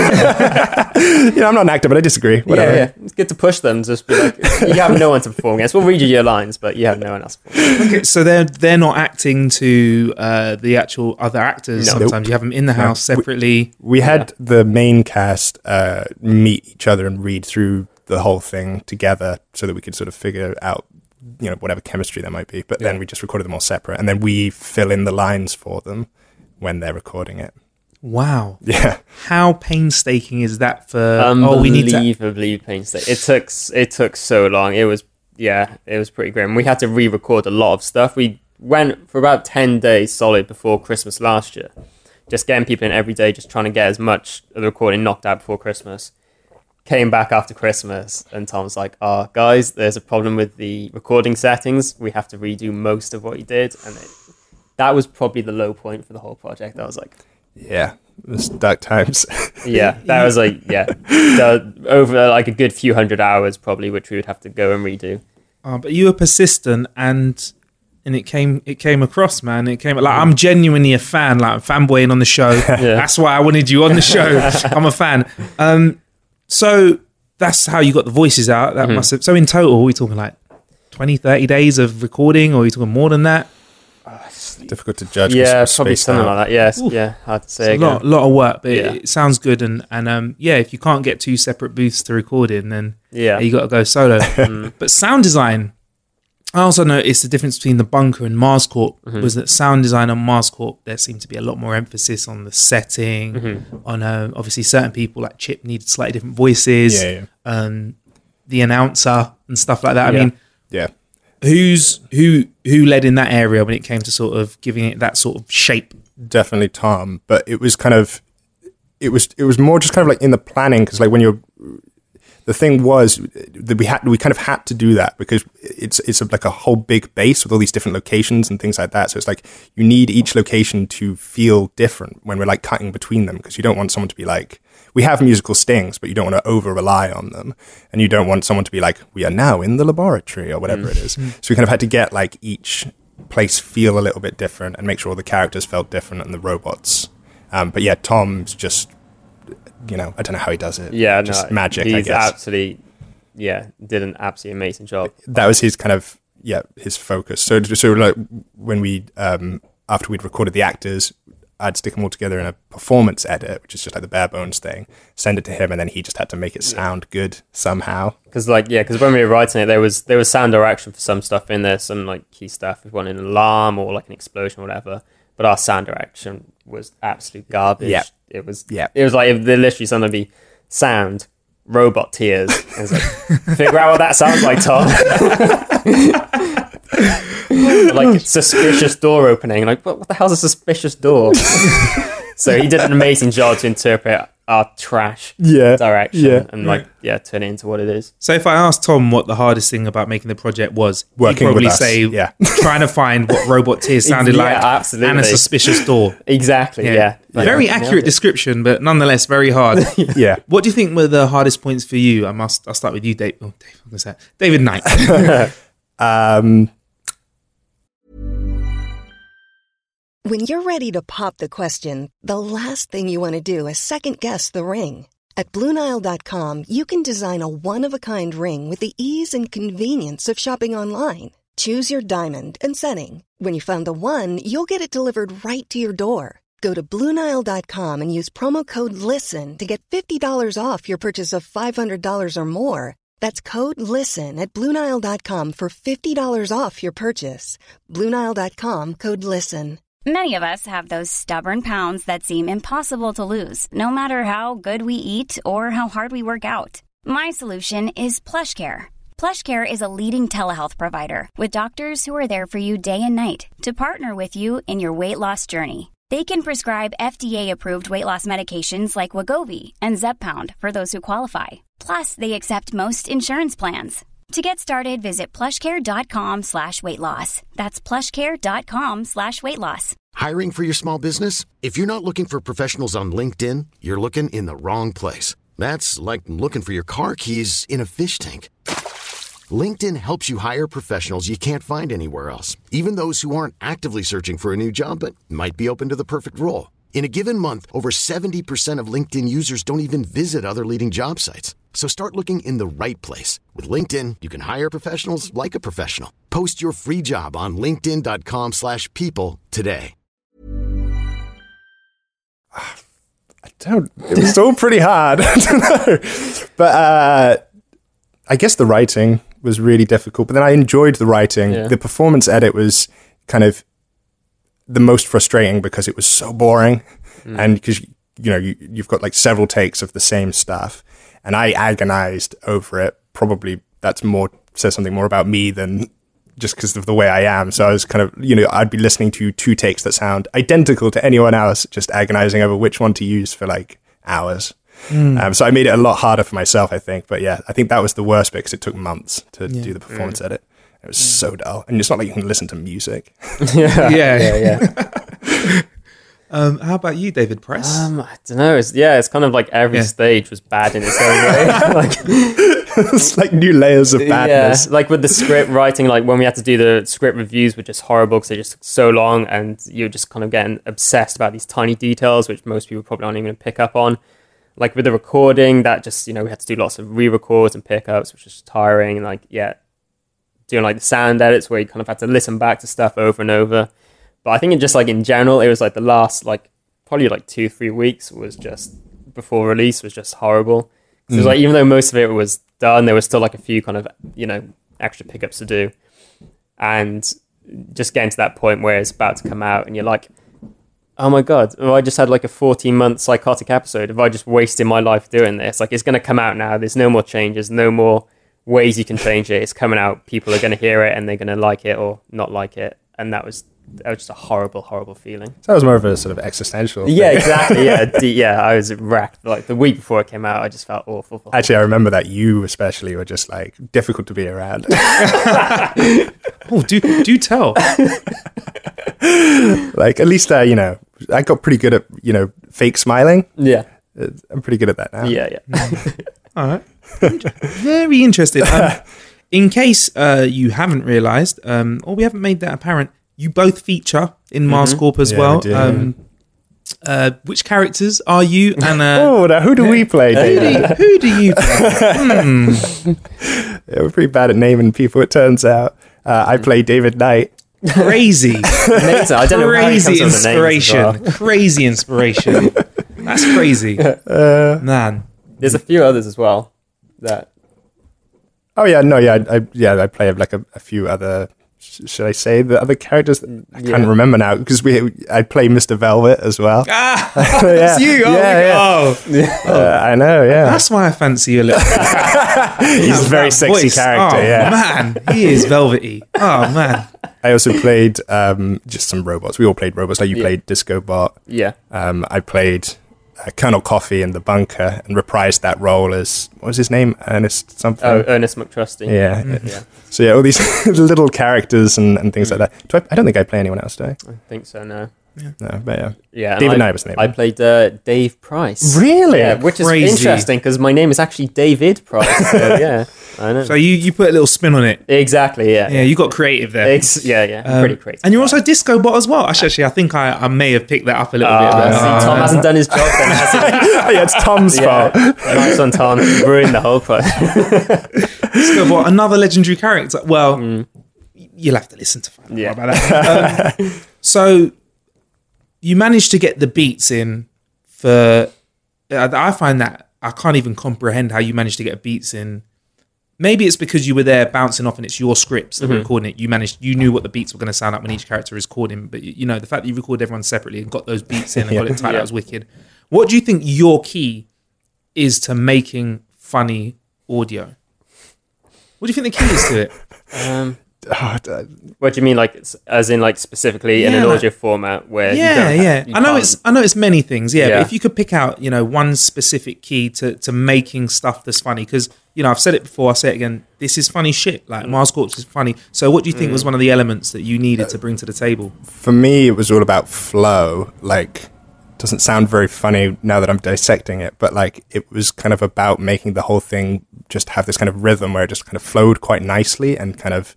I'm not an actor, but I disagree. Whatever. Yeah. It's good to push them. Just be like, you have no one to perform against. We'll read you your lines, but you have no one else to perform. Okay, so they're not acting to the actual other actors. No. Sometimes you have them in the house separately. We had the main cast meet each other and read through the whole thing together so that we could sort of figure out whatever chemistry there might be, but then we just recorded them all separate, and then we fill in the lines for them when they're recording it. Wow. Yeah. How painstaking is that for? Unbelievably painstaking. It took so long. It was pretty grim. We had to re-record a lot of stuff. We went for about 10 days solid before Christmas last year, just getting people in every day, just trying to get as much of the recording knocked out before Christmas. Came back after Christmas and Tom's like, guys, there's a problem with the recording settings. We have to redo most of what you did. And that was probably the low point for the whole project. I was like, yeah, it was dark times. That was like, over like a good few hundred hours probably, which we would have to go and redo. But you were persistent and it came across, man. It came like, I'm genuinely a fan, like I'm fanboying on the show. That's why I wanted you on the show. I'm a fan. So that's how you got the voices out. That must have. So in total, we're talking like 20, 30 days of recording, or are we talking more than that? It's difficult to judge. Yeah, probably something like that. Yes, hard to say. It's a lot of work, but it sounds good. And if you can't get two separate booths to record in, then you got to go solo. But sound design, I also noticed the difference between the Bunker and Marscorp was that sound design on Marscorp, there seemed to be a lot more emphasis on the setting, on obviously certain people like Chip needed slightly different voices, the announcer and stuff like that. I mean, who led in that area when it came to sort of giving it that sort of shape? Definitely Tom, but it was kind of, it was more just kind of like in the planning, because like when you're, the thing was that we kind of had to do that because it's like a whole big base with all these different locations and things like that. So it's like you need each location to feel different when we're like cutting between them, because you don't want someone to be like, we have musical stings, but you don't want to over rely on them, and you don't want someone to be like, we are now in the laboratory or whatever it is. So we kind of had to get like each place feel a little bit different and make sure all the characters felt different and the robots. But yeah, Tom's just, I don't know how he does it. Yeah, just magic, he's I guess. Absolutely, did an absolutely amazing job. That was his kind of, his focus. So like when we, after we'd recorded the actors, I'd stick them all together in a performance edit, which is just like the bare bones thing, send it to him, and then he just had to make it sound good somehow. Because when we were writing it, there was sound direction for some stuff in there, some like key stuff, if we wanted an alarm or like an explosion or whatever. But our sound direction was absolute garbage. Yeah. It was like if there literally something be sound, robot tears. It was like, figure out what that sounds like, Tom. Like suspicious door opening. Like, what the hell's a suspicious door? So he did an amazing job to interpret art trash Yeah. direction Yeah. and turn it into what it is. So if I asked Tom what the hardest thing about making the project was, Working he'd probably with us, say yeah. trying to find what robot tears sounded Yeah, like absolutely. and a suspicious door. Exactly, yeah. Very accurate description, but nonetheless very hard. Yeah. What do you think were the hardest points for you? I'll start with you, Dave. Oh, Dave, I'm gonna say it. David Knight. When you're ready to pop the question, the last thing you want to do is second-guess the ring. At BlueNile.com, you can design a one-of-a-kind ring with the ease and convenience of shopping online. Choose your diamond and setting. When you find the one, you'll get it delivered right to your door. Go to BlueNile.com and use promo code LISTEN to get $50 off your purchase of $500 or more. That's code LISTEN at BlueNile.com for $50 off your purchase. BlueNile.com, code LISTEN. Many of us have those stubborn pounds that seem impossible to lose, no matter how good we eat or how hard we work out. My solution is PlushCare. PlushCare is a leading telehealth provider with doctors who are there for you day and night to partner with you in your weight loss journey. They can prescribe FDA-approved weight loss medications like Wegovy and Zepbound for those who qualify. Plus, they accept most insurance plans. To get started, visit plushcare.com/weightloss. That's plushcare.com/weightloss. Hiring for your small business? If you're not looking for professionals on LinkedIn, you're looking in the wrong place. That's like looking for your car keys in a fish tank. LinkedIn helps you hire professionals you can't find anywhere else, even those who aren't actively searching for a new job but might be open to the perfect role. In a given month, over 70% of LinkedIn users don't even visit other leading job sites. So start looking in the right place. With LinkedIn, you can hire professionals like a professional. Post your free job on linkedin.com/people today. It was all pretty hard. I don't know. But I guess the writing was really difficult. But then I enjoyed the writing. Yeah. The performance edit was kind of the most frustrating because it was so boring. And because, you've got like several takes of the same stuff. And I agonized over it. Probably says something more about me than just because of the way I am. So I was kind of, I'd be listening to 2 takes that sound identical to anyone else, just agonizing over which one to use for like hours. So I made it a lot harder for myself, I think. But yeah, I think that was the worst bit because it took months to do the performance edit. It was so dull. And it's not like you can listen to music. Yeah. How about you, David Press? I don't know. It's kind of like every stage was bad in its own way. It's like new layers of badness. Yeah, like with the script writing, like when we had to do the script reviews were just horrible because they just took so long and you're just kind of getting obsessed about these tiny details, which most people probably aren't even going to pick up on. Like with the recording, that just, we had to do lots of re-records and pickups, which was tiring. And doing like the sound edits where you kind of had to listen back to stuff over and over. But I think it just like in general, it was like the last probably 2-3 weeks was just before release was just horrible. So it was like, even though most of it was done, there was still like a few kind of, extra pickups to do. And just getting to that point where it's about to come out and you're like, oh my God, have I just had like a 14-month psychotic episode? Have I just wasted my life doing this? Like, it's going to come out now. There's no more changes, no more ways you can change it. It's coming out. People are going to hear it and they're going to like it or not like it. And that was just a horrible, horrible feeling. So that was more of a sort of existential thing. Yeah, exactly. Yeah, I was wrecked. Like the week before it came out, I just felt awful. Actually, I remember that you especially were just like difficult to be around. Oh, do tell. Like at least I got pretty good at fake smiling. Yeah, I'm pretty good at that now. Yeah. All right. Very interesting. In case you haven't realised, or we haven't made that apparent, you both feature in Mars Corp as well. We do. Which characters are you? And now who do we play? Who do you play? Yeah, we're pretty bad at naming people, it turns out. I play David Knight. Crazy. Amazing. I don't know how he comes up with the names as well. Crazy inspiration. That's crazy. Man. There's a few others as well that... Oh yeah, no, I play like a few other. Should I say the other characters? I can't remember now because I play Mr. Velvet as well. That's you. Oh, I know. Yeah, that's why I fancy you a little. He's a very sexy character. Man, he is velvety. Oh man. I also played just some robots. We all played robots. Like you played Disco Bot. Yeah. I played Colonel Coffee in the bunker and reprised that role as, what was his name? Ernest something? Oh, Ernest McTrusty. Yeah. So yeah, all these little characters and things like that. I don't think I play anyone else, do I? I think so, no. No, but yeah. Yeah, David Nye was the name. I played Dave Price. Really? Yeah, which Crazy. is interesting because my name is actually David Price. So, yeah, I know. So you put a little spin on it. Exactly, yeah. Yeah, you got creative there. Pretty creative. And you're also Disco Bot as well. Actually, I think I may have picked that up a little bit. Tom hasn't done his job then, has he? Yeah, it's Tom's fault. Nice one, Tom. You ruined the whole project. Disco Bot, another legendary character. Well, you'll have to listen to find out about that. So you managed to get the beats in for... I find that I can't even comprehend how you managed to get beats in. Maybe it's because you were there bouncing off and it's your scripts that were recording it. You knew what the beats were going to sound like when each character is recording. But, you know, the fact that you recorded everyone separately and got those beats in and got it tight, that was wicked. What do you think your key is to making funny audio? What do you think the key is to it? What do you mean, like, as in, like, specifically in an audio format where I know it's many things, but if you could pick out, you know, one specific key to making stuff that's funny, because, you know, I've said it before, I'll say it again, this is funny shit, like Mars Corps is funny. So what do you think was one of the elements that you needed to bring to the table? For me, it was all about flow. Like, doesn't sound very funny now that I'm dissecting it, but like it was kind of about making the whole thing just have this kind of rhythm where it just kind of flowed quite nicely, and kind of,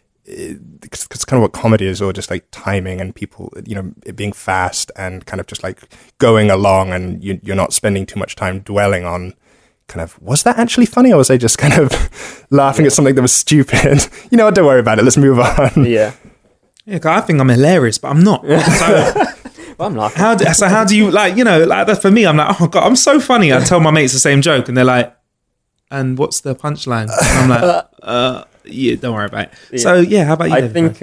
it's kind of what comedy is, or just like timing and people, you know, it being fast and kind of just like going along, and you're not spending too much time dwelling on kind of, was that actually funny, or was I just kind of laughing at something that was stupid? You know what, don't worry about it, let's move on. Yeah, I think I'm hilarious, but I'm not. So, well, I'm laughing. How do you, like, you know, like that for me, I'm like, oh God, I'm so funny. I tell my mates the same joke and they're like, and what's the punchline? And I'm like, yeah, don't worry about it. Yeah. So yeah, how about you? I think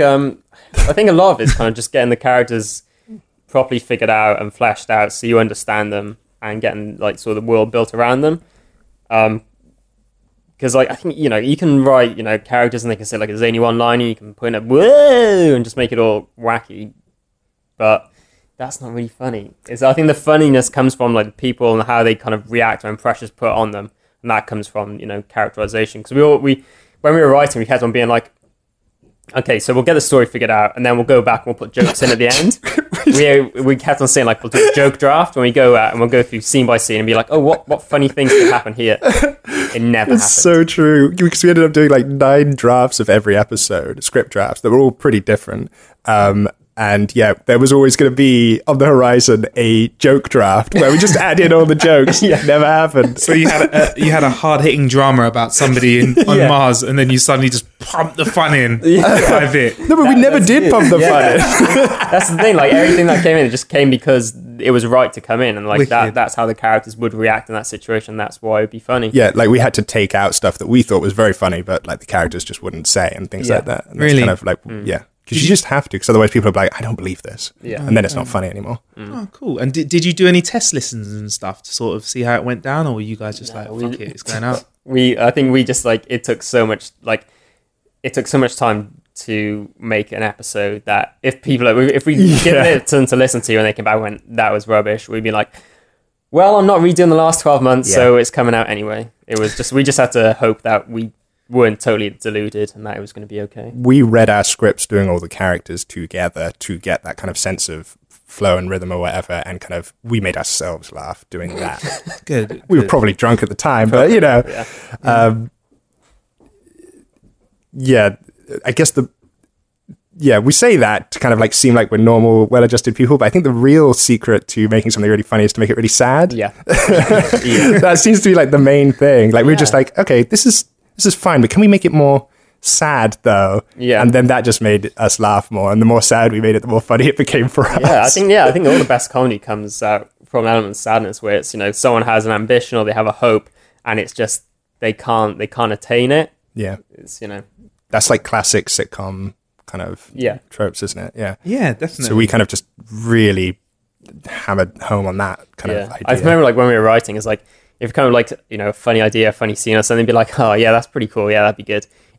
a lot of it's kind of just getting the characters properly figured out and fleshed out, so you understand them, and getting like sort of the world built around them. Because like I think, you know, you can write, you know, characters and they can say like a zany one-liner, you can put in a whoa and just make it all wacky, but that's not really funny. I think the funniness comes from like the people and how they kind of react when pressure's put on them, and that comes from, you know, characterization. Because when we were writing, we kept on being like, okay, so we'll get the story figured out, and then we'll go back and we'll put jokes in at the end. we kept on saying, like, we'll do a joke draft when we go out, and we'll go through scene by scene and be like, oh, what funny things could happen here? It never happened. It's so true, because we ended up doing like 9 drafts of every episode, script drafts, that were all pretty different. And yeah, there was always going to be on the horizon a joke draft where we just add in all the jokes. Never happened. So you had a hard hitting drama about somebody on Mars, and then you suddenly just pumped the fun in by a bit. No, but we never did pump the fun in. That's the thing. Like everything that came in, it just came because it was right to come in, and like that's how the characters would react in that situation. That's why it'd be funny. Yeah, like we had to take out stuff that we thought was very funny, but like the characters just wouldn't say and things like that. And that's kind of like because you just have to, because otherwise people are like, I don't believe this. And then it's not funny anymore. Oh, cool. And did you do any test listens and stuff to sort of see how it went down, or were you guys just fuck it, it's going out? I think we just like, it took so much time to make an episode that if people, if we give it to them to listen to and they came back and went, that was rubbish, we'd be like, well, I'm not redoing the last 12 months, so it's coming out anyway. It was just, we just had to hope that we weren't totally deluded and that it was going to be okay. We read our scripts doing all the characters together to get that kind of sense of flow and rhythm or whatever, and kind of we made ourselves laugh doing that. Good. We were probably drunk at the time, but you know, I guess we say that to kind of like seem like we're normal, well-adjusted people, but I think the real secret to making something really funny is to make it really sad. Yeah. That seems to be like the main thing. Like we're just like, okay, this is fine, but can we make it more sad though? Yeah. And then that just made us laugh more, and the more sad we made it, the more funny it became for us. I think all the best comedy comes out from an element of sadness, where it's, you know, someone has an ambition or they have a hope and it's just they can't attain it. Yeah. It's, you know, that's like classic sitcom kind of tropes, isn't it? Yeah, definitely. So we kind of just really hammered home on that kind of idea. I remember like when we were writing, it's like, if kind of like, you know, a funny idea, a funny scene or something, be like, oh yeah, that's pretty cool, yeah, that'd be good. If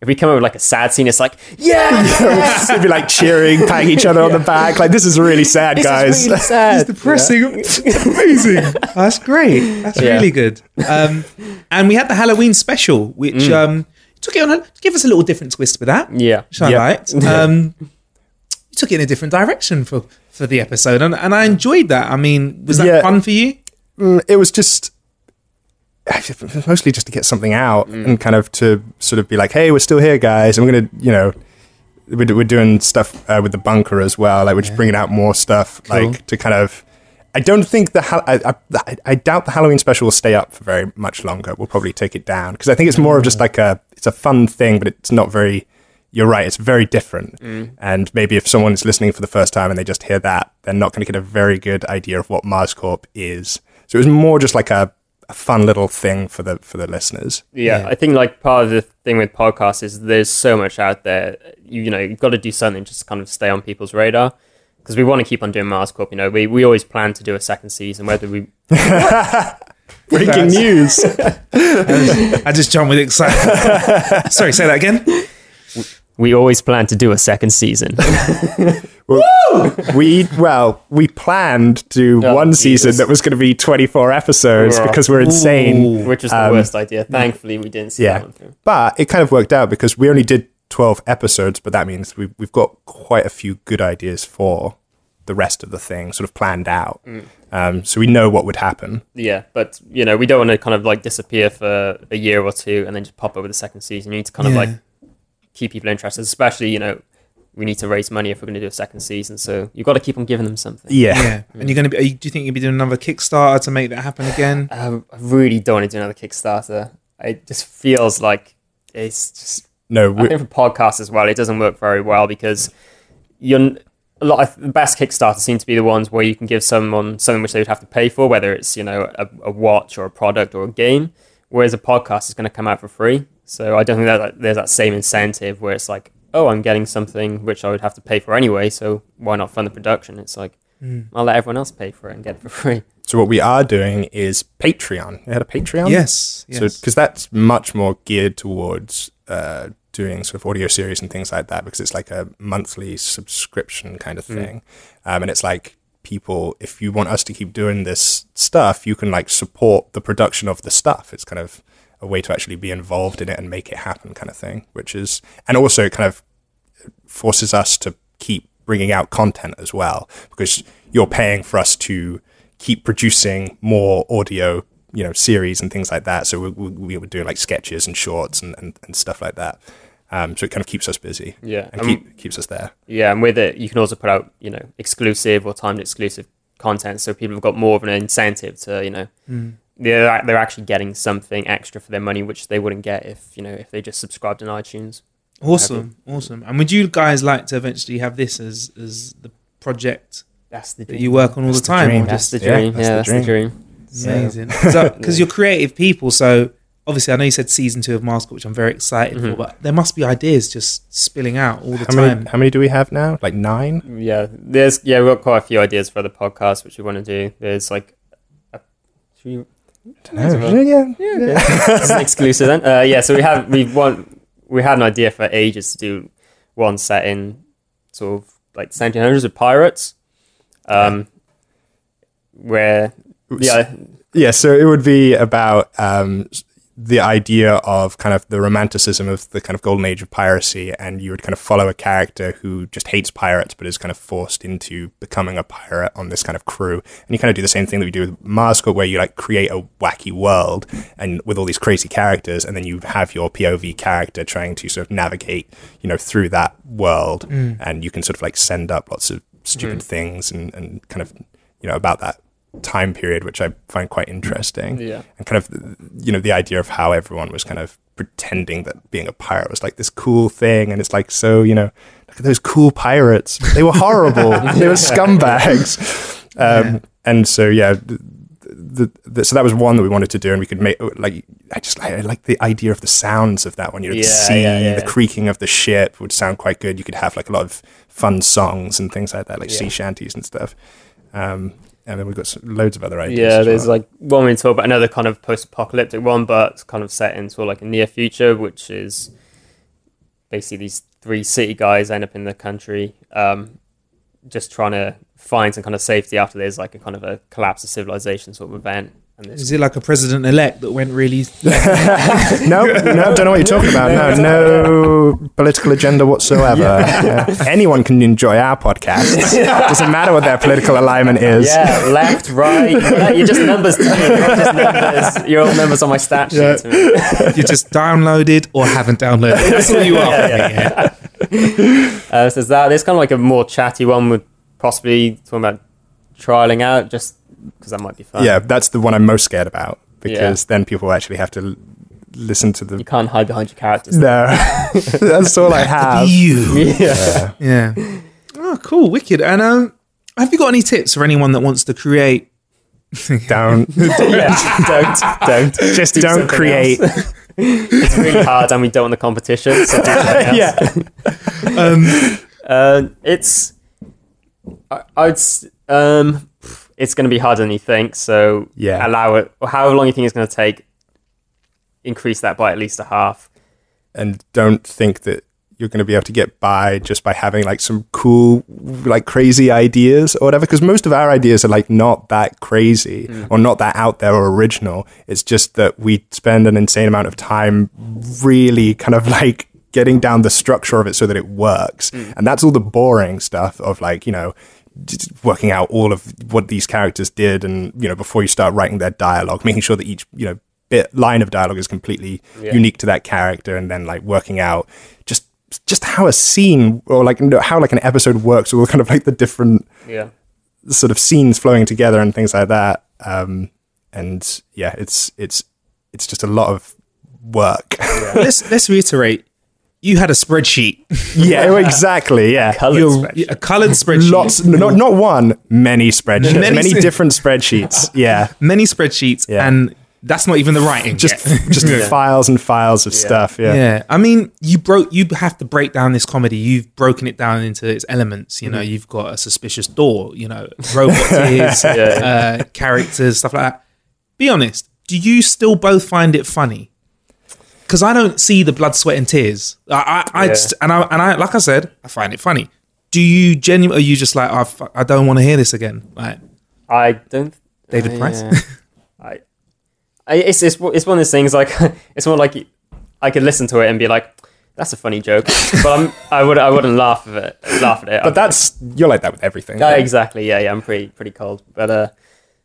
if we come up with like a sad scene, it's like, yes! We'd be like cheering, patting each other on the back. Like, this is really sad, guys. This is really sad. It's depressing. It's amazing. That's great. That's really good. And we had the Halloween special, which took it on. Give us a little different twist with that. Yeah, which I liked. You took it in a different direction for the episode, and I enjoyed that. I mean, was that fun for you? It was just mostly just to get something out and kind of to sort of be like, hey, we're still here, guys, and we're gonna, you know, we're doing stuff with the bunker as well. Like, we're just bringing out more stuff, like, to kind of. I don't think I doubt the Halloween special will stay up for very much longer. We'll probably take it down because I think it's more of just like it's a fun thing, but it's not very. You're right, it's very different. And maybe if someone's listening for the first time and they just hear that, they're not going to get a very good idea of what Mars Corp is. So it was more just like a fun little thing for the listeners. Yeah, I think like part of the thing with podcasts is there's so much out there. You know, you've got to do something just to kind of stay on people's radar. Because we want to keep on doing Mars Corp. You know, we always plan to do a second season, whether we... Breaking news. I just jumped with excitement. Sorry, say that again. We always plan to do a second season. we planned to do one season that was going to be 24 episodes because we're insane. Which was the worst idea. Thankfully, we didn't see that one through. But it kind of worked out because we only did 12 episodes, but that means we've got quite a few good ideas for the rest of the thing sort of planned out. So we know what would happen. Yeah, but, you know, we don't want to kind of like disappear for a year or two and then just pop up with a second season. You need to kind of like keep people interested, especially, you know, we need to raise money if we're going to do a second season. So you've got to keep on giving them something. Yeah. And you're going to be, do you think you'll be doing another Kickstarter to make that happen again? I really don't want to do another Kickstarter. It just feels like it's just... No, I think for podcasts as well, it doesn't work very well because a lot of the best Kickstarters seem to be the ones where you can give someone something which they would have to pay for, whether it's, you know, a watch or a product or a game, whereas a podcast is going to come out for free. So I don't think that there's that same incentive where it's like, oh, I'm getting something which I would have to pay for anyway, so why not fund the production? It's like, I'll let everyone else pay for it and get it for free. So what we are doing is Patreon. You had a Patreon? Yes. So because that's much more geared towards doing sort of audio series and things like that, because it's like a monthly subscription kind of thing. And it's like, people, if you want us to keep doing this stuff, you can like support the production of the stuff. It's kind of a way to actually be involved in it and make it happen kind of thing, which is, and also it kind of forces us to keep bringing out content as well, because you're paying for us to keep producing more audio, you know, series and things like that. So we were doing like sketches and shorts and stuff like that. So it kind of keeps us busy. Yeah. And keeps us there. Yeah. And with it, you can also put out, you know, exclusive or timed exclusive content. So people have got more of an incentive to, you know, they're actually getting something extra for their money, which they wouldn't get if, you know, if they just subscribed on iTunes. Awesome. And would you guys like to eventually have this as the project that you work on all the time? That's the dream. Yeah, that's the dream. Amazing. So, because you're creative people, so obviously I know you said season 2 of Mars Corp, which I'm very excited for, but there must be ideas just spilling out all the time. How many do we have now? Like 9? Yeah, we've got quite a few ideas for the podcast which we want to do. There's like it's an exclusive then. So we had an idea for ages to do one set in sort of like 1700s with pirates, where so it would be about the idea of kind of the romanticism of the kind of golden age of piracy, and you would kind of follow a character who just hates pirates but is kind of forced into becoming a pirate on this kind of crew. And you kind of do the same thing that we do with Mars Corp, where you like create a wacky world and with all these crazy characters, and then you have your POV character trying to sort of navigate, you know, through that world, and you can sort of like send up lots of stupid things and kind of, you know, about that time period, which I find quite interesting. And kind of, you know, the idea of how everyone was kind of pretending that being a pirate was like this cool thing, and it's like, so, you know, look at those cool pirates, they were horrible. They were scumbags. And so so that was one that we wanted to do, and we could make like, I like the idea of the sounds of that one. You know, the sea, the creaking of the ship would sound quite good. You could have like a lot of fun songs and things like that, like sea shanties and stuff. And then we've got loads of other ideas. Yeah, there's like one we talk about, another kind of post-apocalyptic one, but it's kind of set into like a near future, which is basically these 3 city guys end up in the country, just trying to find some kind of safety after there's like a kind of a collapse of civilization sort of event. And Is it like a president-elect that went really... No, don't know what you're talking about. No political agenda whatsoever. Anyone can enjoy our podcast. Doesn't matter what their political alignment is. Yeah, left, right. You're just numbers to me. You're just numbers. You're all numbers on my stat sheet to me. You just downloaded or haven't downloaded. That's all you are. So there's kind of like a more chatty one with possibly talking about trialing out, just because that might be fun. Yeah, that's the one I'm most scared about, because then people actually have to listen to the... You can't hide behind your characters. No, that's all I have. Yeah. Oh, cool, wicked. And have you got any tips for anyone that wants to create? Don't. Don't. Just don't create. It's really hard, and we don't want the competition. So do it's. It's going to be harder than you think. So allow it. However long you think it's going to take, increase that by at least a half. And don't think that you're going to be able to get by just by having like some cool, like crazy ideas or whatever. Because most of our ideas are like not that crazy or not that out there or original. It's just that we spend an insane amount of time really kind of like getting down the structure of it so that it works. And that's all the boring stuff of like, just working out all of what these characters did, and before you start writing their dialogue, making sure that each line of dialogue is completely unique to that character, and then like working out just how a scene or like how like an episode works, or kind of like the different sort of scenes flowing together and things like that. And yeah, it's just a lot of work. Let's reiterate. You had a spreadsheet. Yeah, exactly. Yeah, a coloured spreadsheet. Lots, not one, many spreadsheets, many different spreadsheets. Yeah, many spreadsheets, and that's not even the writing. Just files and files of stuff. Yeah. I mean, you have to break down this comedy. You've broken it down into its elements. You've got a suspicious door. Robot tears, characters, stuff like that. Be honest. Do you still both find it funny? Because I don't see the blood, sweat, and tears. I like I said, I find it funny. Do you genuinely? Are you just like, I don't want to hear this again? Like, I don't. David Price. It's one of those things. Like, it's more like I could listen to it and be like, that's a funny joke, but I wouldn't laugh at it. But you're like that with everything. Yeah, exactly. Yeah. I'm pretty cold. But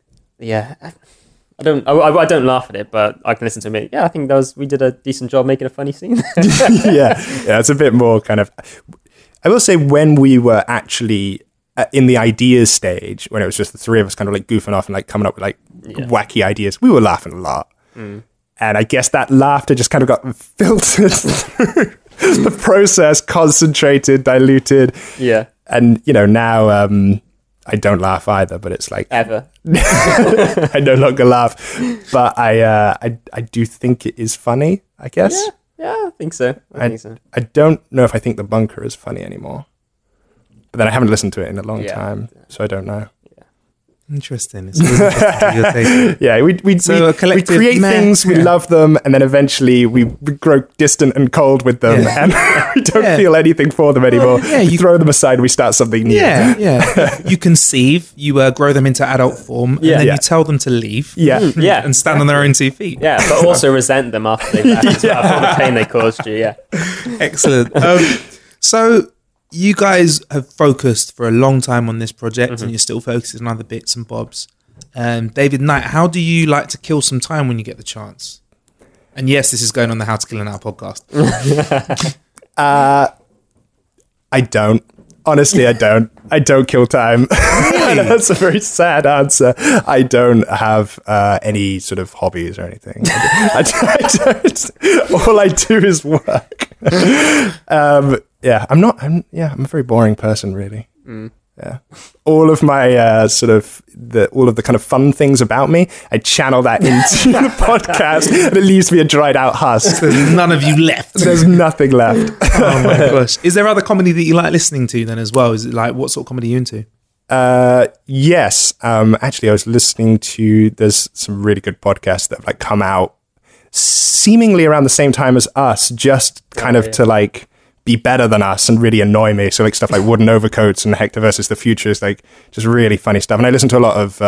I don't laugh at it, but I can listen to it. Yeah, I think we did a decent job making a funny scene. yeah, it's a bit more kind of. I will say when we were actually in the ideas stage, when it was just the three of us kind of like goofing off and like coming up with like wacky ideas, we were laughing a lot. And I guess that laughter just kind of got filtered through the process, concentrated, diluted. Yeah, and now. I don't laugh either, but it's like ever. I no longer laugh, but I do think it is funny. I guess. Yeah, I think so. I think so. I don't know if I think The Bunker is funny anymore, but then I haven't listened to it in a long time, so I don't know. Interesting. It's really interesting your take. Yeah, we create things, we love them, and then eventually we grow distant and cold with them, and we don't feel anything for them anymore. You throw them aside, we start something new. Yeah. You conceive, you grow them into adult form, and then you tell them to leave. And stand on their own 2 feet. Yeah, but also resent them after they've left as well for the pain they caused you. Yeah. Excellent. So you guys have focused for a long time on this project, and you're still focusing on other bits and bobs. David Knight, how do you like to kill some time when you get the chance? And yes, this is going on the How to Kill an Hour podcast. I don't. Honestly, I don't. I don't kill time. That's a very sad answer. I don't have any sort of hobbies or anything. I don't. All I do is work. I'm a very boring person, really. Yeah. All of my all of the kind of fun things about me, I channel that into the podcast, and it leaves me a dried out husk. There's none of you left. There's nothing left. Oh my gosh. Is there other comedy that you like listening to then as well? Is it like, what sort of comedy are you into? Yes. Actually, I was listening to, there's some really good podcasts that have like come out seemingly around the same time as us, just kind of to like be better than us and really annoy me. So like stuff like Wooden Overcoats and Hector versus the Future is like just really funny stuff. And I listen to a lot of,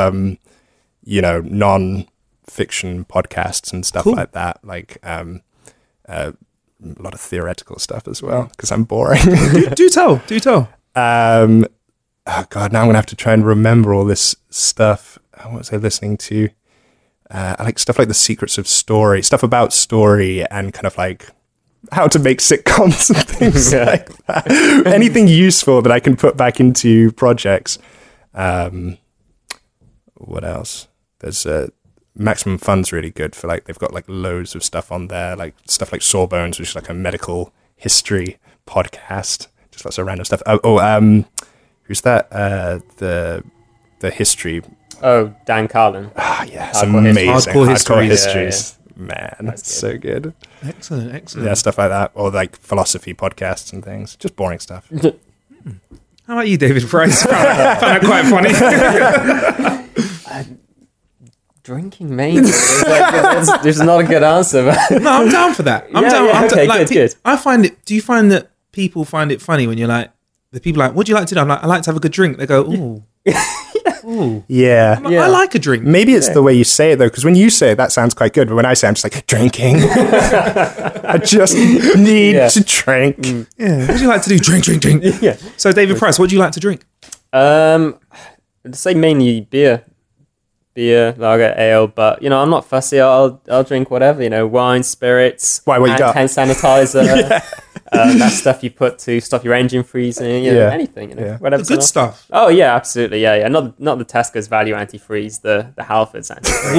non-fiction podcasts and stuff like that. Like a lot of theoretical stuff as well, because I'm boring. do tell. Oh God, now I'm going to have to try and remember all this stuff. What was I listening to? I like stuff like The Secrets of Story, stuff about story and kind of like how to make sitcoms and things like that. Anything useful that I can put back into projects. What else? There's Maximum Fun's really good for like, they've got like loads of stuff on there, like stuff like Sawbones, which is like a medical history podcast. Just lots of random stuff. Who's that? The history. Oh, Dan Carlin. Yeah, it's amazing. Hardcore histories. Yeah. Man, that's so good. Excellent. Yeah, stuff like that. Or like philosophy podcasts and things. Just boring stuff. How about you, David Price? Found that quite funny. Drinking, maybe. There's not a good answer. But No, I'm down for that. Good. I find it. Do you find that people find it funny when you're like, the people are like, what do you like to do? I'm like, I like to have a good drink. They go, ooh. Ooh. Yeah. I like a drink. Maybe it's the way you say it though, because when you say it, that sounds quite good. But when I say it, I'm just like, drinking. I just need to drink. Yeah. What do you like to do? Drink. Yeah. So David Price, what do you like to drink? I'd say mainly beer, lager, ale, but I'm not fussy. I'll drink whatever, wine, spirits, what you got? Hand sanitizer, that stuff you put to stop your engine freezing, anything, whatever. The good stuff. Oh yeah, absolutely, yeah. Not the Tesco's value antifreeze, the Halfords antifreeze.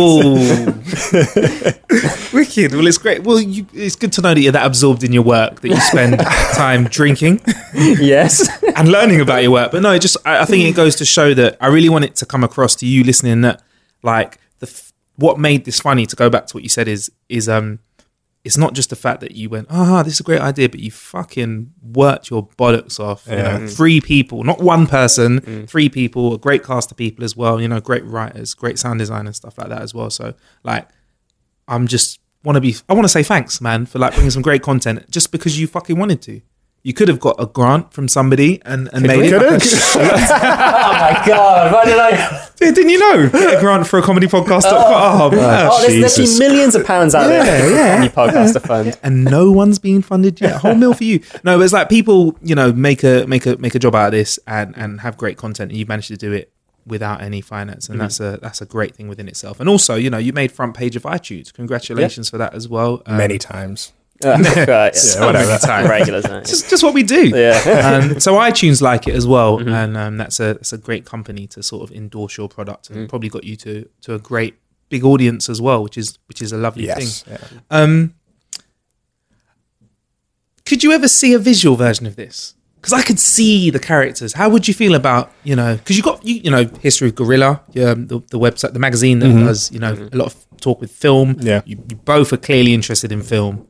Ooh. Wicked. Well, it's great. Well, it's good to know that you're that absorbed in your work that you spend time drinking, yes, and learning about your work. But no, I think it goes to show that I really want it to come across to you listening that. Like what made this funny, to go back to what you said, is it's not just the fact that you went, this is a great idea, but you fucking worked your bollocks off. Yeah. 3 people, not one person, 3 people, a great cast of people as well. Great writers, great sound design and stuff like that as well. So like, I want to say thanks, man, for like bringing some great content just because you fucking wanted to. You could have got a grant from somebody and made it. Oh my God, why did I? Didn't you know? Get a grant for a comedypodcast.com. There's actually millions of pounds out there for a comedy podcaster fund. And no one's been funded yet. A whole meal for you. No, but it's like people, make a job out of this and have great content, and you managed to do it without any finance, and that's a great thing within itself. And also, you made front page of iTunes. Congratulations for that as well. Many times. Right, whatever. Regulars, just what we do. Yeah. So iTunes like it as well, and that's a great company to sort of endorse your product, and probably got you to a great big audience as well, which is a lovely thing. Yeah. Could you ever see a visual version of this? Because I could see the characters. How would you feel about because you got History of Gorilla, the website, the magazine that does a lot of talk with film. Yeah, you both are clearly interested in film.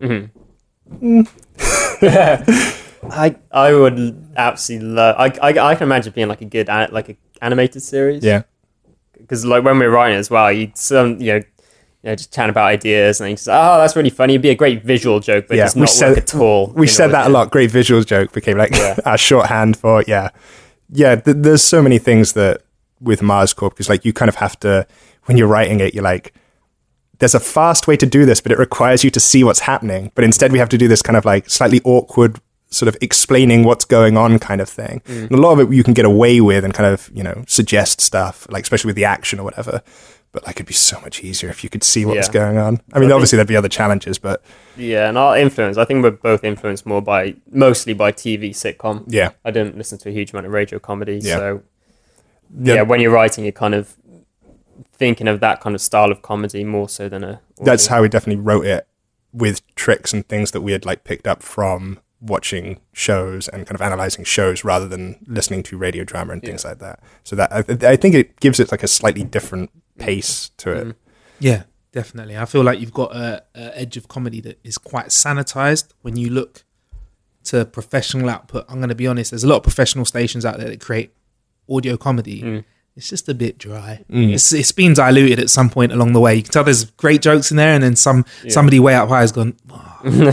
I would absolutely love. I can imagine being like a good like an animated series. Yeah, because like when we were writing as well, just chatting about ideas and just that's really funny. It'd be a great visual joke, but it's not work at all. We said that a lot. Great visual joke became like our shorthand for there's so many things that with Mars Corp, because like you kind of have to, when you're writing it, you're like, there's a fast way to do this, but it requires you to see what's happening. But instead we have to do this kind of like slightly awkward sort of explaining what's going on kind of thing. And a lot of it you can get away with and kind of, suggest stuff, like especially with the action or whatever. But like it'd be so much easier if you could see what was going on. I mean, obviously there'd be other challenges, but... Yeah, and our influence, I think we're both influenced mostly by TV sitcom. Yeah. I didn't listen to a huge amount of radio comedy, so... Yeah, when you're writing, you're kind of thinking of that kind of style of comedy more so than a... That's how we definitely wrote it, with tricks and things that we had like picked up from watching shows and kind of analyzing shows rather than listening to radio drama and things like that. So that I think it gives it like a slightly different pace to it. Yeah, definitely. I feel like you've got a edge of comedy that is quite sanitized when you look to professional output. I'm going to be honest, there's a lot of professional stations out there that create audio comedy. It's just a bit dry. It's been diluted at some point along the way. You can tell there's great jokes in there, and then somebody way up high has gone,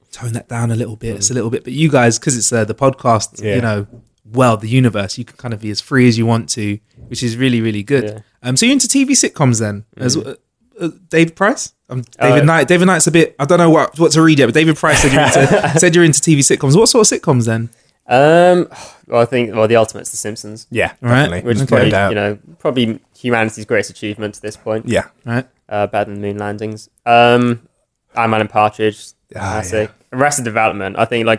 tone that down a little bit. It's a little bit, but you guys, because it's the podcast, the universe, you can kind of be as free as you want to, which is really, really good. So you're into TV sitcoms then? As David Price? David Knight. David Knight's a bit, I don't know what to read yet, but David Price said you're into TV sitcoms. What sort of sitcoms then? I think the ultimate's The Simpsons. Yeah, right. Which is probably, probably humanity's greatest achievement to this point. Yeah, right. Better than moon landings. Ant-Man and Partridge. Arrested Development. I think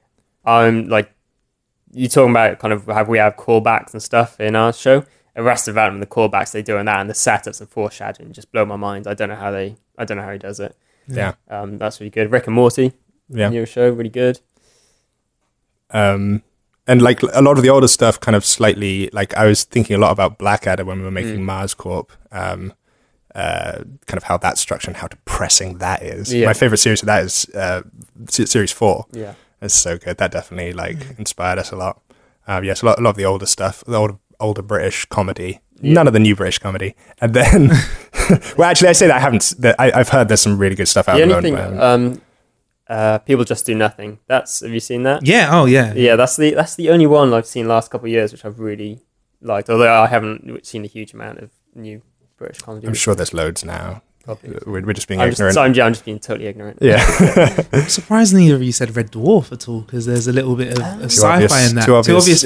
you're talking about kind of how we have callbacks and stuff in our show. Arrested Development, the callbacks they do in that, and the setups and foreshadowing just blow my mind. I don't know how he does it. Yeah, that's really good. Rick and Morty. New show, really good. And like a lot of the older stuff, kind of slightly like I was thinking a lot about Blackadder when we were making Mars Corp. Kind of how that's structured and how depressing that is. My favorite series of that is series 4. Yeah, it's so good. That definitely inspired us a lot. Yes, a lot of the older stuff, the older British comedy. None of the new British comedy. And then, well, actually, I say that I've heard there's some really good stuff out there. People Just Do Nothing. Have you seen that? Yeah. Oh, yeah. Yeah, that's the only one I've seen last couple of years, which I've really liked. Although I haven't seen a huge amount of new British comedy. I'm sure there's loads now. Probably. We're just being ignorant. I'm just being totally ignorant. Yeah. Surprisingly, neither of you said Red Dwarf at all, because there's a little bit of sci-fi in that. Too obvious.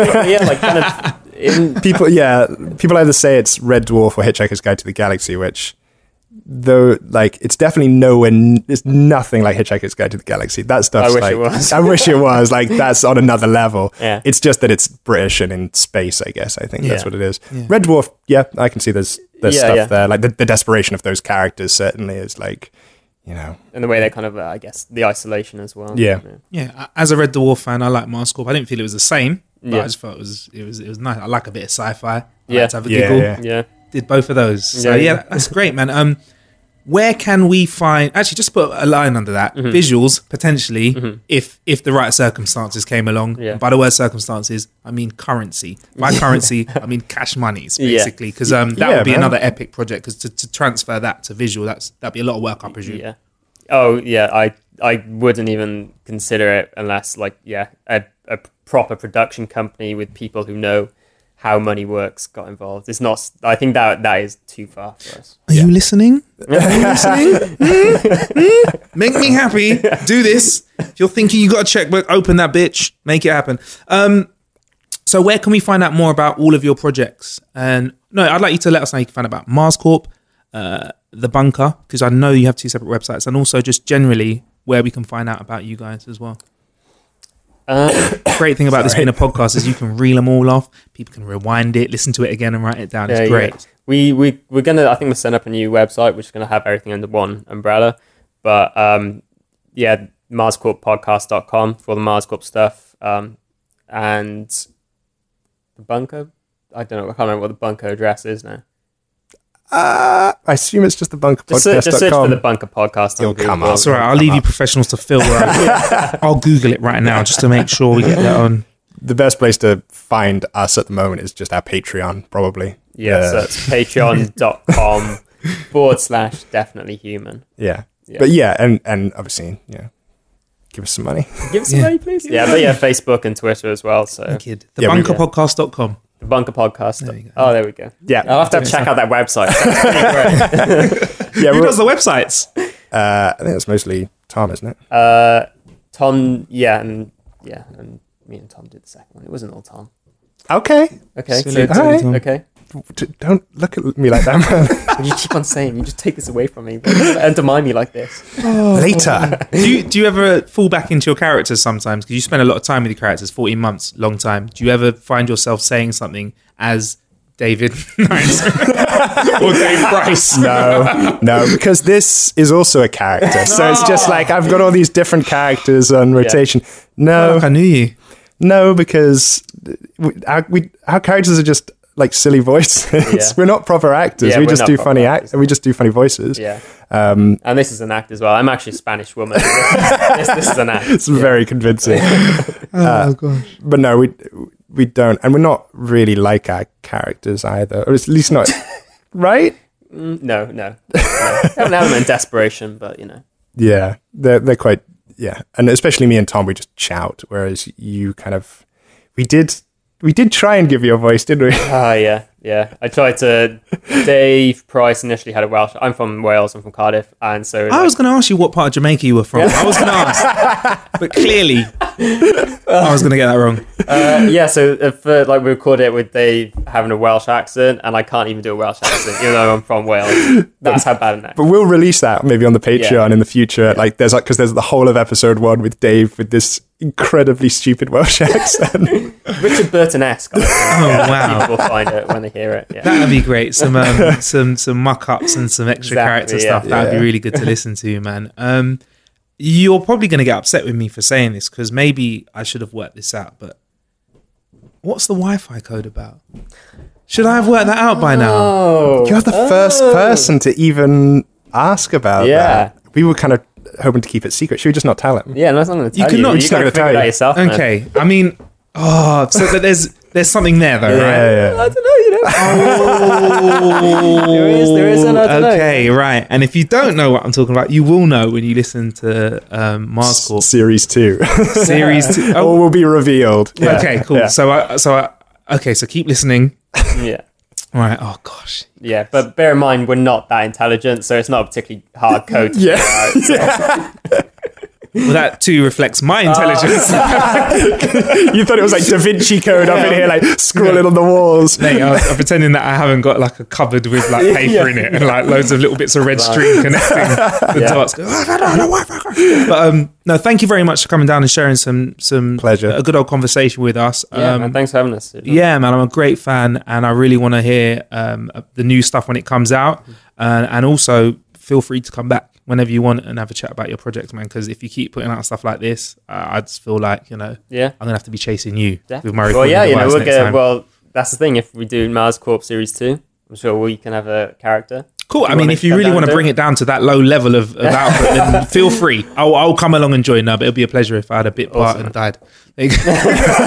People either say it's Red Dwarf or Hitchhiker's Guide to the Galaxy, which, though, it's definitely it's nothing like Hitchhiker's Guide to the Galaxy. That stuff's it was. I wish it was. That's on another level. Yeah. It's just that it's British and in space, I guess. I think that's what it is. Yeah. Red Dwarf, I can see there's stuff there. Like the desperation of those characters certainly is and the way they kind of, I guess, the isolation as well. Yeah. As a Red Dwarf fan, I like Mars Corp. I didn't feel it was the same, but I just thought it was nice. I like a bit of sci-fi. I like to have a giggle. Yeah. Did both of those. So that's great, man. Where can we find? Actually, just put a line under that. Visuals potentially, if the right circumstances came along. Yeah. And by the word circumstances, I mean currency. By currency, I mean cash monies, basically. Because that would be another epic project. Because to transfer that to visual, that'd be a lot of work, I presume. Yeah. Oh yeah. I wouldn't even consider it unless a proper production company with people who know how money works got involved. It's not. I think that is too far for us. Are you listening? Make me happy. Do this. If you're thinking you got a checkbook, open that bitch. Make it happen. So where can we find out more about all of your projects? And no, I'd like you to let us know you can find out about Mars Corp, The Bunker, because I know you have 2 separate websites, and also just generally where we can find out about you guys as well. Great thing about this being a podcast is you can reel them all off. People can rewind it, listen to it again, and write it down. It's great. Yeah. We're gonna. I think we're setting up a new website which is gonna have everything under one umbrella. But MarsCorpPodcast.com for all the Mars Corp stuff. And the Bunker. I don't know. I can't remember what the Bunker address is now. I assume it's just the bunkerpodcast.com. Just search for the Bunker Podcast. It'll come up. That's all right. I'll leave you professionals to fill. I'll Google it right now just to make sure we get that on. The best place to find us at the moment is just our Patreon, probably. Yeah, so it's patreon.com/definitelyhuman. Yeah. But and obviously, give us some money. Give us some money, please. Yeah, but Facebook and Twitter as well. So thebunkerpodcast.com. The Bunker Podcast. There we go. Yeah, I'll have to check out that website. Who does the websites? I think it's mostly Tom, isn't it? Tom, and me and Tom did the second one. It wasn't all Tom. Okay. Okay. Don't look at me like that, man. You keep on saying, you just take this away from me and undermine me like this. Later. Do you ever fall back into your characters sometimes? Because you spend a lot of time with your characters, 14 months, long time. Do you ever find yourself saying something as David Knight or Dave Price? No, because this is also a character. So it's just I've got all these different characters on rotation. No. I knew you. No, because our characters are just silly voices. We're not proper actors. We just do funny we just do funny voices. Yeah. And this is an act as well. I'm actually a Spanish woman. This is an act. It's very convincing. Oh gosh. But no, we don't, and we're not really like our characters either, or at least not. Right? No. Have an element of desperation, but Yeah, they're quite yeah, and especially me and Tom, we just shout, whereas you kind of, we did try and give you a voice, didn't we? Yeah. I tried to. Dave Price initially had a Welsh. I'm from Wales. I'm from Cardiff, and so I was going to ask you what part of Jamaica you were from. I was going to ask, but clearly I was going to get that wrong. So for, like, we recorded it with Dave having a Welsh accent, and I can't even do a Welsh accent, even though I'm from Wales. That's how bad it is. But we'll release that maybe on the Patreon in the future. Like, there's the whole of episode 1 with Dave with this incredibly stupid Welsh accent. Richard Burton-esque. Oh wow! People will find it when they hear it. Yeah. That'd be great. Some muck-ups and some extra character stuff. That'd be really good to listen to, man. You're probably going to get upset with me for saying this because maybe I should have worked this out. But what's the Wi-Fi code about? Should I have worked that out by now? You're the first person to even ask about that. We were kind of hoping to keep it secret. Should we just not tell him? Yeah, no, I'm not going to tell you. You're just not going to tell you yourself. Okay, man. I mean, so there's something there though, right? Yeah. I don't know. There is, and I don't know. Okay, right. And if you don't know what I'm talking about, you will know when you listen to Mars Corp Series 2. Series 2. Or will be revealed. Yeah. Okay, cool. Yeah. So keep listening. Yeah. All right. Oh gosh. Yeah, but bear in mind we're not that intelligent, so it's not a particularly hard code. Well, that too reflects my intelligence. You thought it was like Da Vinci Code up in here, like scrolling on the walls. Mate, I'm pretending that I haven't got like a cupboard with like paper in it and like loads of little bits of red string connecting the dots. But no, thank you very much for coming down and sharing some pleasure, a good old conversation with us. Man, thanks for having us. Yeah, man, I'm a great fan, and I really want to hear the new stuff when it comes out, and also feel free to come back whenever you want and have a chat about your project, man, because if you keep putting out stuff like this, I just feel like, I'm going to have to be chasing you with my recording device next time. Well, that's the thing. If we do Mars Corp Series 2, I'm sure we can have a character. Cool. I mean, if you really want to bring it down to that low level of output, then feel free. I'll come along and join. But it'll be a pleasure if I had a bit part and died. There you go.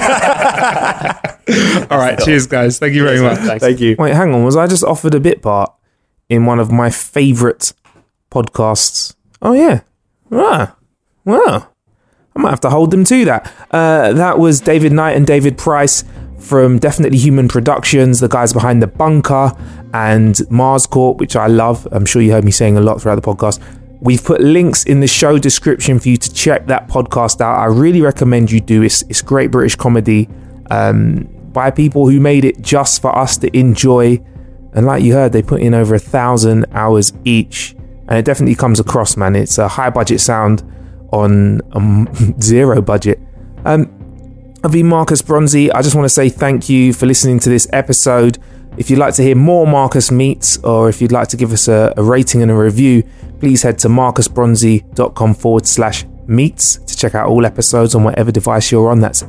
All right. Cheers, guys. Thank you very much. Thank you. Wait, hang on. Was I just offered a bit part in one of my favourite podcasts? Oh yeah. Well, I might have to hold them to that. That was David Knight and David Price from Definitely Human Productions, the guys behind The Bunker and Mars Corp, which I love. I'm sure you heard me saying a lot throughout the podcast. We've put links in the show description for you to check that podcast out. I really recommend you do. It's great British comedy by people who made it just for us to enjoy. And like you heard, they put in over 1,000 hours each. And it definitely comes across, man. It's a high budget sound on zero budget. I've been Marcus Bronzy. I just want to say thank you for listening to this episode. If you'd like to hear more Marcus Meets, or if you'd like to give us a rating and a review, please head to marcusbronzy.com/meets to check out all episodes on whatever device you're on. That's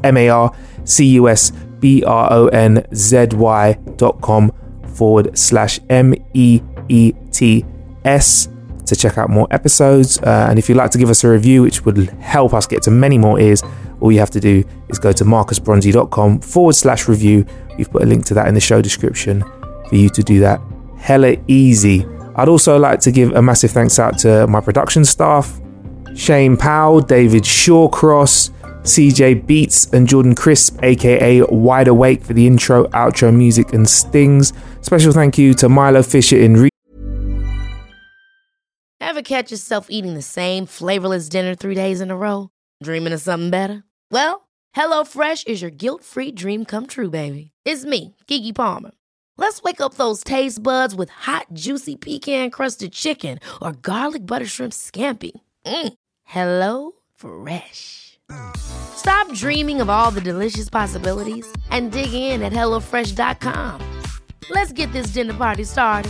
marcusbronzy.com/MEETS to check out more episodes. And if you'd like to give us a review, which would help us get to many more ears, all you have to do is go to marcusbronzy.com/review. We've put a link to that in the show description for you to do that. Hella easy. I'd also like to give a massive thanks out to my production staff, Shane Powell, David Shawcross, CJ Beats, and Jordan Crisp, aka Wide Awake, for the intro, outro music and stings. Special thank you to Milo Fisher in Ever catch yourself eating the same flavorless dinner 3 days in a row? Dreaming of something better? Well, HelloFresh is your guilt-free dream come true, baby. It's me, Keke Palmer. Let's wake up those taste buds with hot, juicy pecan-crusted chicken or garlic butter shrimp scampi. Hello Fresh. Stop dreaming of all the delicious possibilities and dig in at HelloFresh.com. Let's get this dinner party started.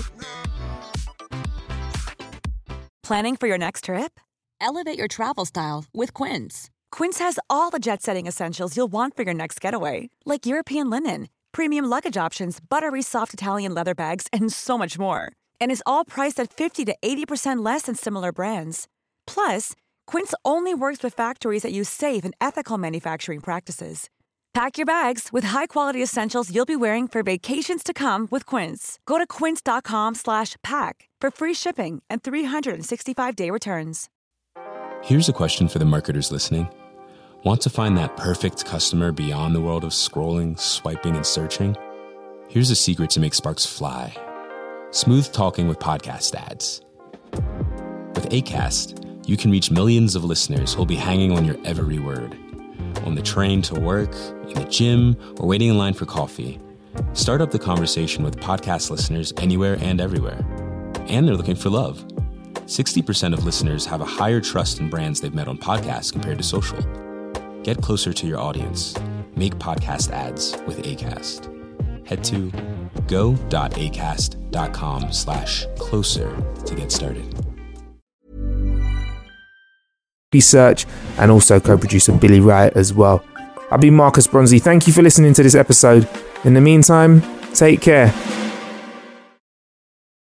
Planning for your next trip? Elevate your travel style with Quince. Quince has all the jet-setting essentials you'll want for your next getaway, like European linen, premium luggage options, buttery soft Italian leather bags, and so much more. And is all priced at 50 to 80% less than similar brands. Plus, Quince only works with factories that use safe and ethical manufacturing practices. Pack your bags with high-quality essentials you'll be wearing for vacations to come with Quince. Go to quince.com/pack for free shipping and 365-day returns. Here's a question for the marketers listening. Want to find that perfect customer beyond the world of scrolling, swiping, and searching? Here's a secret to make sparks fly. Smooth talking with podcast ads. With Acast, you can reach millions of listeners who'll be hanging on your every word. On the train to work, in the gym, or waiting in line for coffee. Start up the conversation with podcast listeners anywhere and everywhere. And they're looking for love. 60% of listeners have a higher trust in brands they've met on podcasts compared to social. Get closer to your audience. Make podcast ads with Acast. Head to go.acast.com/closer to get started. Search and also co-producer Billy Wright as well. I've been Marcus Bronzy. Thank you for listening to this episode. In the meantime, take care.